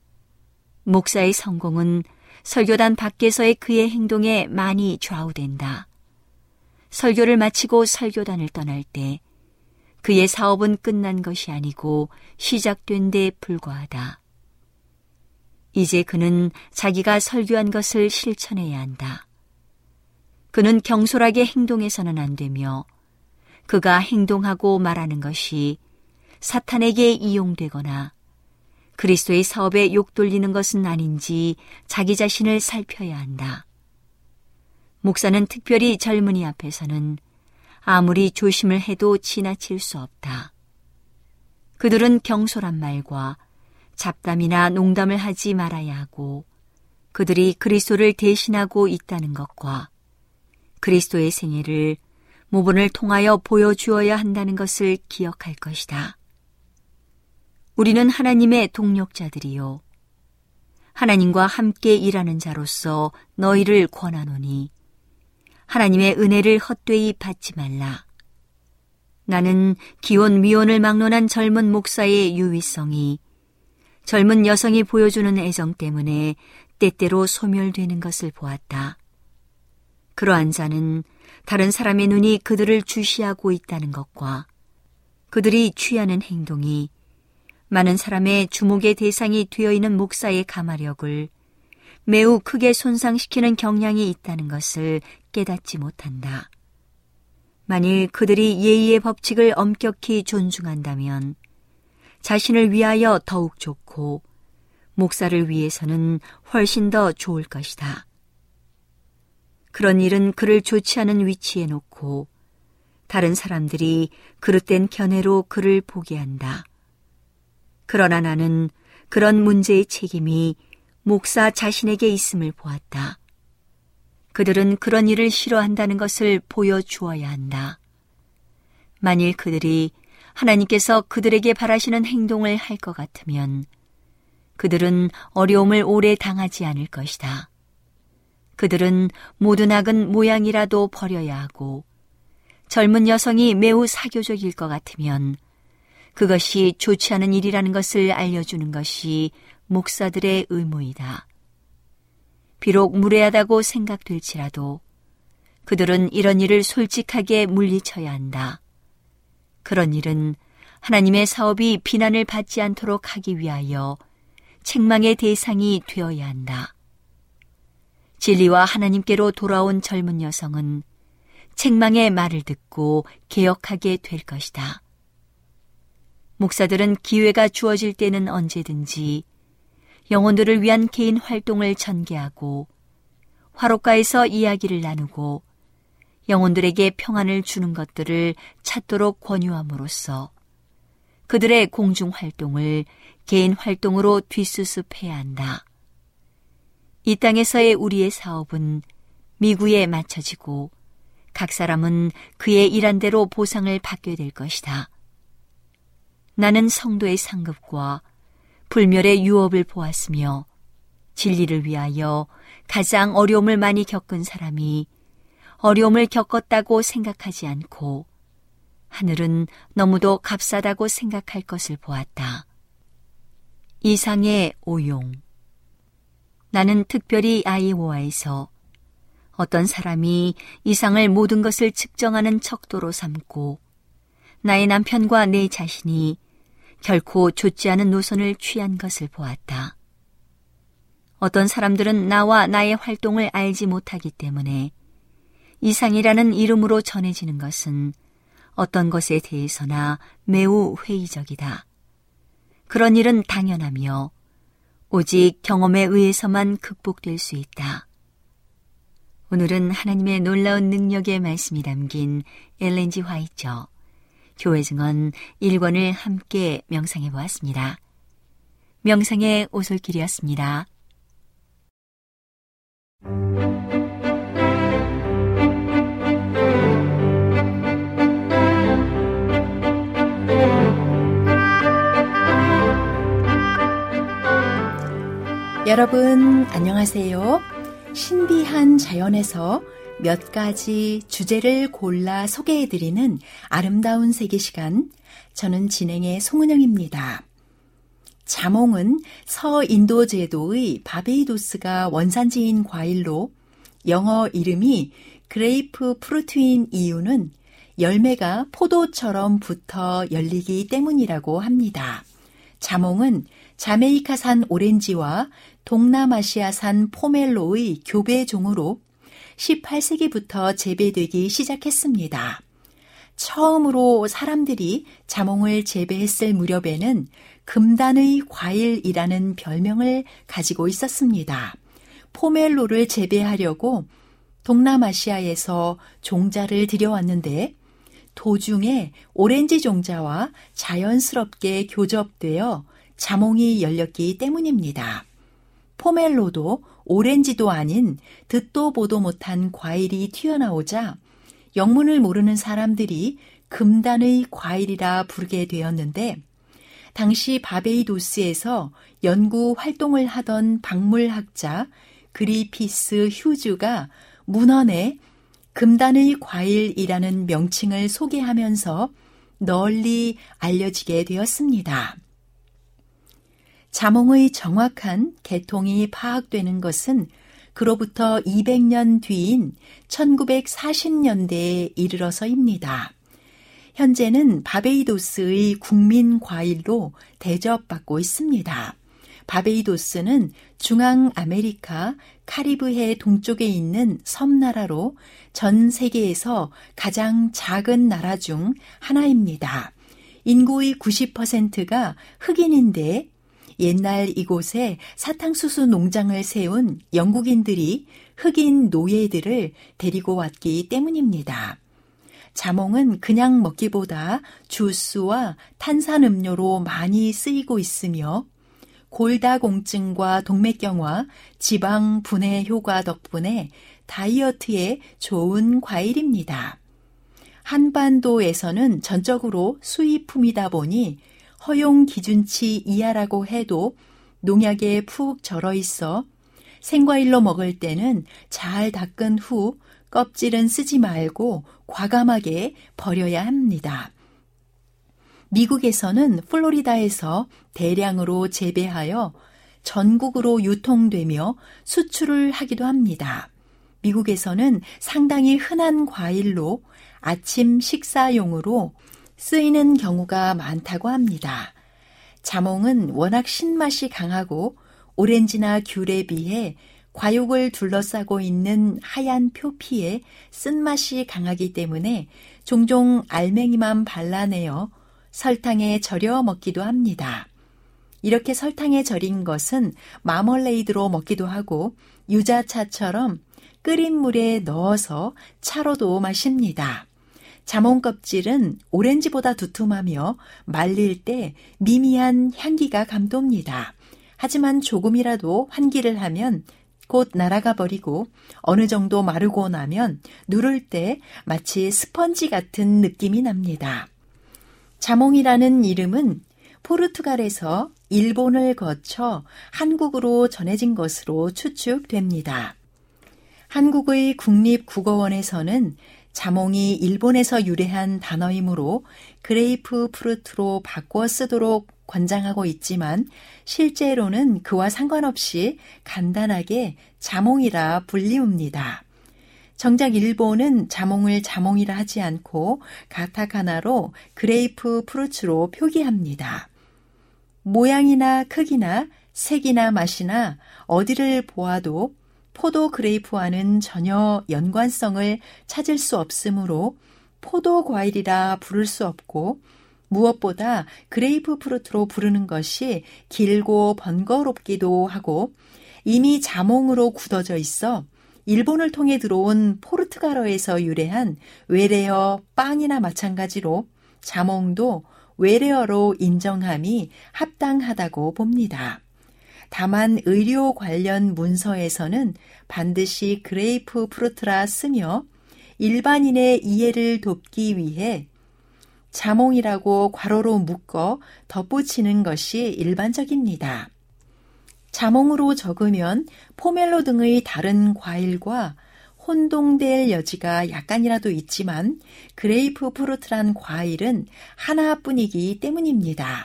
C: 목사의 성공은 설교단 밖에서의 그의 행동에 많이 좌우된다. 설교를 마치고 설교단을 떠날 때 그의 사업은 끝난 것이 아니고 시작된 데 불과하다. 이제 그는 자기가 설교한 것을 실천해야 한다. 그는 경솔하게 행동해서는 안 되며 그가 행동하고 말하는 것이 사탄에게 이용되거나 그리스도의 사업에 욕돌리는 것은 아닌지 자기 자신을 살펴야 한다. 목사는 특별히 젊은이 앞에서는 아무리 조심을 해도 지나칠 수 없다. 그들은 경솔한 말과 잡담이나 농담을 하지 말아야 하고 그들이 그리스도를 대신하고 있다는 것과 그리스도의 생애를 모본을 통하여 보여주어야 한다는 것을 기억할 것이다. 우리는 하나님의 동력자들이요. 하나님과 함께 일하는 자로서 너희를 권하노니 하나님의 은혜를 헛되이 받지 말라. 나는 기혼 미혼을 막론한 젊은 목사의 유위성이 젊은 여성이 보여주는 애정 때문에 때때로 소멸되는 것을 보았다. 그러한 자는 다른 사람의 눈이 그들을 주시하고 있다는 것과 그들이 취하는 행동이 많은 사람의 주목의 대상이 되어 있는 목사의 가마력을 매우 크게 손상시키는 경향이 있다는 것을 깨닫지 못한다. 만일 그들이 예의의 법칙을 엄격히 존중한다면 자신을 위하여 더욱 좋고 목사를 위해서는 훨씬 더 좋을 것이다. 그런 일은 그를 좋지 않은 위치에 놓고 다른 사람들이 그릇된 견해로 그를 보게 한다. 그러나 나는 그런 문제의 책임이 목사 자신에게 있음을 보았다. 그들은 그런 일을 싫어한다는 것을 보여주어야 한다. 만일 그들이 하나님께서 그들에게 바라시는 행동을 할 것 같으면 그들은 어려움을 오래 당하지 않을 것이다. 그들은 모든 악은 모양이라도 버려야 하고 젊은 여성이 매우 사교적일 것 같으면 그것이 좋지 않은 일이라는 것을 알려주는 것이 목사들의 의무이다. 비록 무례하다고 생각될지라도 그들은 이런 일을 솔직하게 물리쳐야 한다. 그런 일은 하나님의 사업이 비난을 받지 않도록 하기 위하여 책망의 대상이 되어야 한다. 진리와 하나님께로 돌아온 젊은 여성은 책망의 말을 듣고 개혁하게 될 것이다. 목사들은 기회가 주어질 때는 언제든지 영혼들을 위한 개인 활동을 전개하고 화롯가에서 이야기를 나누고 영혼들에게 평안을 주는 것들을 찾도록 권유함으로써 그들의 공중 활동을 개인 활동으로 뒷수습해야 한다. 이 땅에서의 우리의 사업은 미구에 맞춰지고 각 사람은 그의 일한 대로 보상을 받게 될 것이다. 나는 성도의 상급과 불멸의 유업을 보았으며 진리를 위하여 가장 어려움을 많이 겪은 사람이 어려움을 겪었다고 생각하지 않고 하늘은 너무도 값싸다고 생각할 것을 보았다. 이상의 오용. 나는 특별히 아이오와에서 어떤 사람이 이상을 모든 것을 측정하는 척도로 삼고 나의 남편과 내 자신이 결코 좋지 않은 노선을 취한 것을 보았다. 어떤 사람들은 나와 나의 활동을 알지 못하기 때문에 이상이라는 이름으로 전해지는 것은 어떤 것에 대해서나 매우 회의적이다. 그런 일은 당연하며 오직 경험에 의해서만 극복될 수 있다. 오늘은 하나님의 놀라운 능력의 말씀이 담긴 엘렌 G. 화이처 교회 증언 1권을 함께 명상해 보았습니다. 명상의 오솔길이었습니다.
D: 여러분 안녕하세요. 신비한 자연에서 몇 가지 주제를 골라 소개해드리는 아름다운 세계 시간, 저는 진행의 송은영입니다. 자몽은 서인도 제도의 바베이도스가 원산지인 과일로 영어 이름이 그레이프 프루트인 이유는 열매가 포도처럼 붙어 열리기 때문이라고 합니다. 자몽은 자메이카산 오렌지와 동남아시아산 포멜로의 교배종으로 18세기부터 재배되기 시작했습니다. 처음으로 사람들이 자몽을 재배했을 무렵에는 금단의 과일이라는 별명을 가지고 있었습니다. 포멜로를 재배하려고 동남아시아에서 종자를 들여왔는데 도중에 오렌지 종자와 자연스럽게 교접되어 자몽이 열렸기 때문입니다. 포멜로도 오렌지도 아닌 듣도 보도 못한 과일이 튀어나오자 영문을 모르는 사람들이 금단의 과일이라 부르게 되었는데, 당시 바베이도스에서 연구 활동을 하던 박물학자 그리피스 휴즈가 문헌에 금단의 과일이라는 명칭을 소개하면서 널리 알려지게 되었습니다. 자몽의 정확한 계통이 파악되는 것은 그로부터 200년 뒤인 1940년대에 이르러서입니다. 현재는 바베이도스의 국민 과일로 대접받고 있습니다. 바베이도스는 중앙아메리카 카리브해 동쪽에 있는 섬나라로 전 세계에서 가장 작은 나라 중 하나입니다. 인구의 90%가 흑인인데 옛날 이곳에 사탕수수 농장을 세운 영국인들이 흑인 노예들을 데리고 왔기 때문입니다. 자몽은 그냥 먹기보다 주스와 탄산음료로 많이 쓰이고 있으며 골다공증과 동맥경화, 지방 분해 효과 덕분에 다이어트에 좋은 과일입니다. 한반도에서는 전적으로 수입품이다 보니 허용 기준치 이하라고 해도 농약에 푹 절어 있어 생과일로 먹을 때는 잘 닦은 후 껍질은 쓰지 말고 과감하게 버려야 합니다. 미국에서는 플로리다에서 대량으로 재배하여 전국으로 유통되며 수출을 하기도 합니다. 미국에서는 상당히 흔한 과일로 아침 식사용으로 쓰이는 경우가 많다고 합니다. 자몽은 워낙 신맛이 강하고 오렌지나 귤에 비해 과육을 둘러싸고 있는 하얀 표피에 쓴맛이 강하기 때문에 종종 알맹이만 발라내어 설탕에 절여 먹기도 합니다. 이렇게 설탕에 절인 것은 마멀레이드로 먹기도 하고 유자차처럼 끓인 물에 넣어서 차로도 마십니다. 자몽 껍질은 오렌지보다 두툼하며 말릴 때 미미한 향기가 감돕니다. 하지만 조금이라도 환기를 하면 곧 날아가 버리고 어느 정도 마르고 나면 누를 때 마치 스펀지 같은 느낌이 납니다. 자몽이라는 이름은 포르투갈에서 일본을 거쳐 한국으로 전해진 것으로 추측됩니다. 한국의 국립국어원에서는 자몽이 일본에서 유래한 단어이므로 그레이프 프루트로 바꿔 쓰도록 권장하고 있지만 실제로는 그와 상관없이 간단하게 자몽이라 불리웁니다. 정작 일본은 자몽을 자몽이라 하지 않고 가타카나로 그레이프 프루츠로 표기합니다. 모양이나 크기나 색이나 맛이나 어디를 보아도 포도 그레이프와는 전혀 연관성을 찾을 수 없으므로 포도 과일이라 부를 수 없고 무엇보다 그레이프 프루트로 부르는 것이 길고 번거롭기도 하고 이미 자몽으로 굳어져 있어 일본을 통해 들어온 포르투갈어에서 유래한 외래어 빵이나 마찬가지로 자몽도 외래어로 인정함이 합당하다고 봅니다. 다만 의료 관련 문서에서는 반드시 그레이프 프루트라 쓰며 일반인의 이해를 돕기 위해 자몽이라고 괄호로 묶어 덧붙이는 것이 일반적입니다. 자몽으로 적으면 포멜로 등의 다른 과일과 혼동될 여지가 약간이라도 있지만 그레이프 프루트란 과일은 하나뿐이기 때문입니다.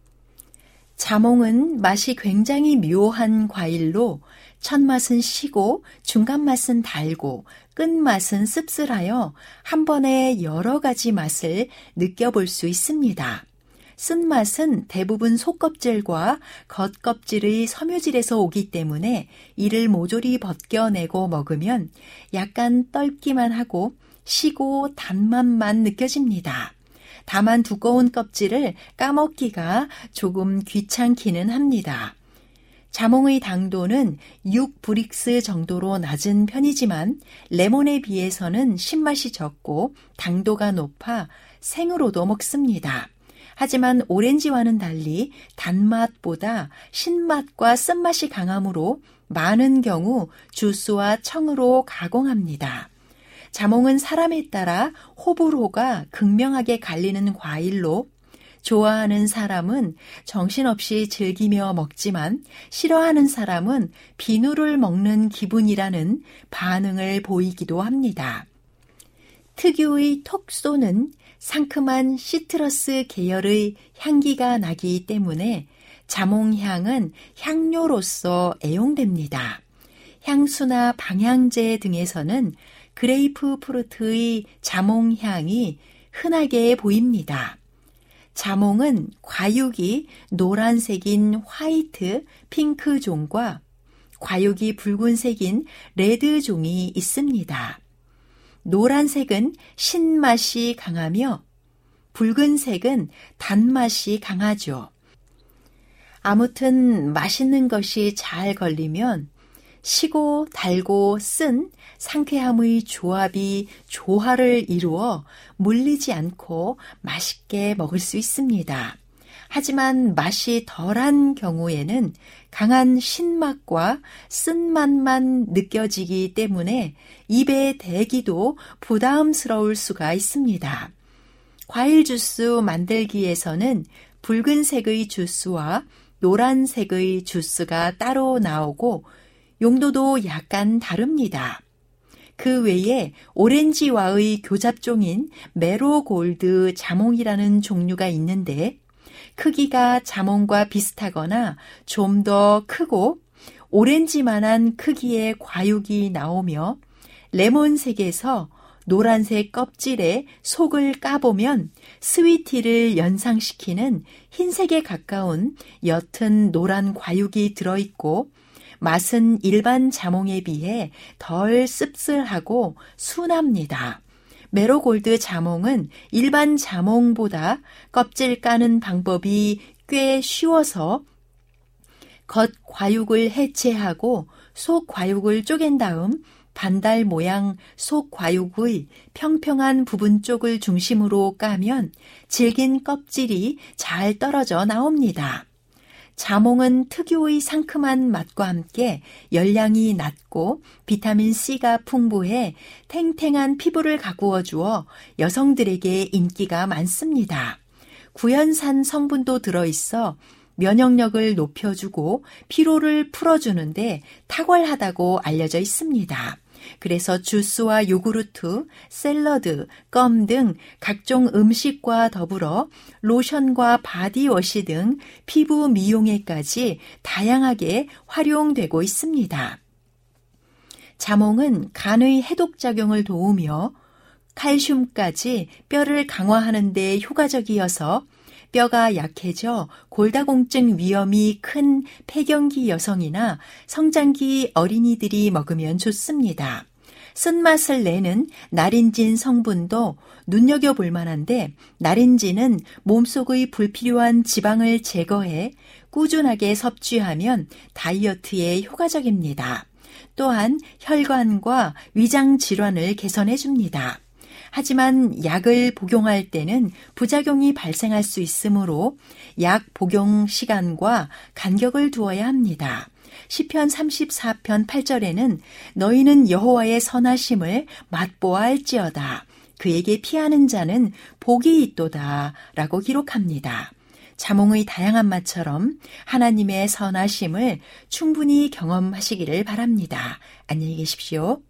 D: 자몽은 맛이 굉장히 묘한 과일로 첫맛은 시고 중간맛은 달고 끝맛은 씁쓸하여 한 번에 여러 가지 맛을 느껴볼 수 있습니다. 쓴맛은 대부분 속껍질과 겉껍질의 섬유질에서 오기 때문에 이를 모조리 벗겨내고 먹으면 약간 떫기만 하고 시고 단맛만 느껴집니다. 다만 두꺼운 껍질을 까먹기가 조금 귀찮기는 합니다. 자몽의 당도는 6브릭스 정도로 낮은 편이지만 레몬에 비해서는 신맛이 적고 당도가 높아 생으로도 먹습니다. 하지만 오렌지와는 달리 단맛보다 신맛과 쓴맛이 강하므로 많은 경우 주스와 청으로 가공합니다. 자몽은 사람에 따라 호불호가 극명하게 갈리는 과일로 좋아하는 사람은 정신없이 즐기며 먹지만 싫어하는 사람은 비누를 먹는 기분이라는 반응을 보이기도 합니다. 특유의 톡 쏘는 상큼한 시트러스 계열의 향기가 나기 때문에 자몽향은 향료로서 애용됩니다. 향수나 방향제 등에서는 그레이프 프루트의 자몽향이 흔하게 보입니다. 자몽은 과육이 노란색인 화이트, 핑크 종과 과육이 붉은색인 레드 종이 있습니다. 노란색은 신맛이 강하며 붉은색은 단맛이 강하죠. 아무튼 맛있는 것이 잘 걸리면 시고 달고 쓴 상쾌함의 조합이 조화를 이루어 물리지 않고 맛있게 먹을 수 있습니다. 하지만 맛이 덜한 경우에는 강한 신맛과 쓴맛만 느껴지기 때문에 입에 대기도 부담스러울 수가 있습니다. 과일 주스 만들기에서는 붉은색의 주스와 노란색의 주스가 따로 나오고 용도도 약간 다릅니다. 그 외에 오렌지와의 교잡종인 메로골드 자몽이라는 종류가 있는데 크기가 자몽과 비슷하거나 좀 더 크고 오렌지만한 크기의 과육이 나오며 레몬색에서 노란색 껍질에 속을 까보면 스위티를 연상시키는 흰색에 가까운 옅은 노란 과육이 들어있고 맛은 일반 자몽에 비해 덜 씁쓸하고 순합니다. 메로골드 자몽은 일반 자몽보다 껍질 까는 방법이 꽤 쉬워서 겉 과육을 해체하고 속 과육을 쪼갠 다음 반달 모양 속 과육의 평평한 부분 쪽을 중심으로 까면 질긴 껍질이 잘 떨어져 나옵니다. 자몽은 특유의 상큼한 맛과 함께 열량이 낮고 비타민C가 풍부해 탱탱한 피부를 가꾸어 주어 여성들에게 인기가 많습니다. 구연산 성분도 들어있어 면역력을 높여주고 피로를 풀어주는데 탁월하다고 알려져 있습니다. 그래서 주스와 요구르트, 샐러드, 껌 등 각종 음식과 더불어 로션과 바디워시 등 피부 미용에까지 다양하게 활용되고 있습니다. 자몽은 간의 해독작용을 도우며 칼슘까지 뼈를 강화하는 데 효과적이어서 뼈가 약해져 골다공증 위험이 큰 폐경기 여성이나 성장기 어린이들이 먹으면 좋습니다. 쓴맛을 내는 나린진 성분도 눈여겨볼 만한데, 나린진은 몸속의 불필요한 지방을 제거해 꾸준하게 섭취하면 다이어트에 효과적입니다. 또한 혈관과 위장 질환을 개선해 줍니다. 하지만 약을 복용할 때는 부작용이 발생할 수 있으므로 약 복용 시간과 간격을 두어야 합니다. 시편 34편 8절에는 너희는 여호와의 선하심을 맛보아 알지어다. 그에게 피하는 자는 복이 있도다 라고 기록합니다. 자몽의 다양한 맛처럼 하나님의 선하심을 충분히 경험하시기를 바랍니다. 안녕히 계십시오.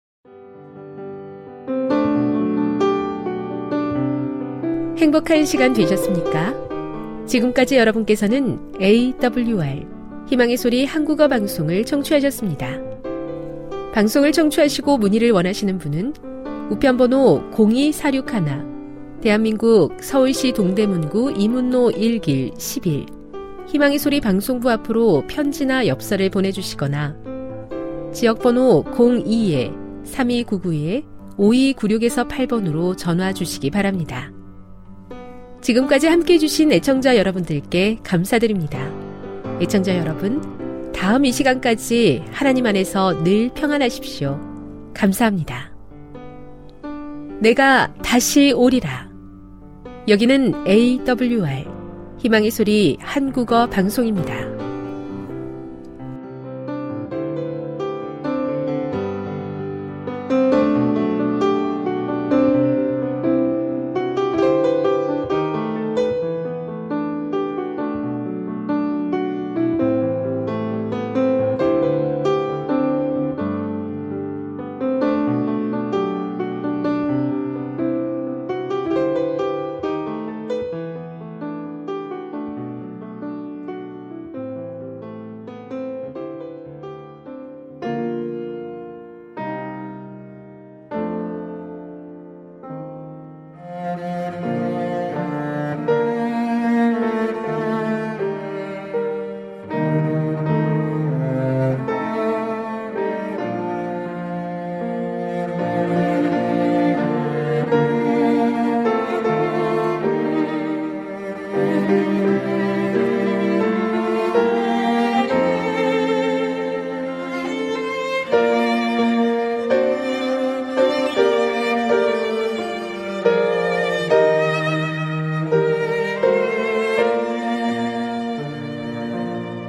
A: 행복한 시간 되셨습니까? 지금까지 여러분께서는 AWR 희망의 소리 한국어 방송을 청취하셨습니다. 방송을 청취하시고 문의를 원하시는 분은 우편번호 02461 대한민국 서울시 동대문구 이문로 1길 11 희망의 소리 방송부 앞으로 편지나 엽서를 보내주시거나 지역번호 02-3299-5296에서 8번으로 전화 주시기 바랍니다. 지금까지 함께해 주신 애청자 여러분들께 감사드립니다. 애청자 여러분, 다음 이 시간까지 하나님 안에서 늘 평안하십시오. 감사합니다. 내가 다시 오리라. 여기는 AWR 희망의 소리 한국어 방송입니다.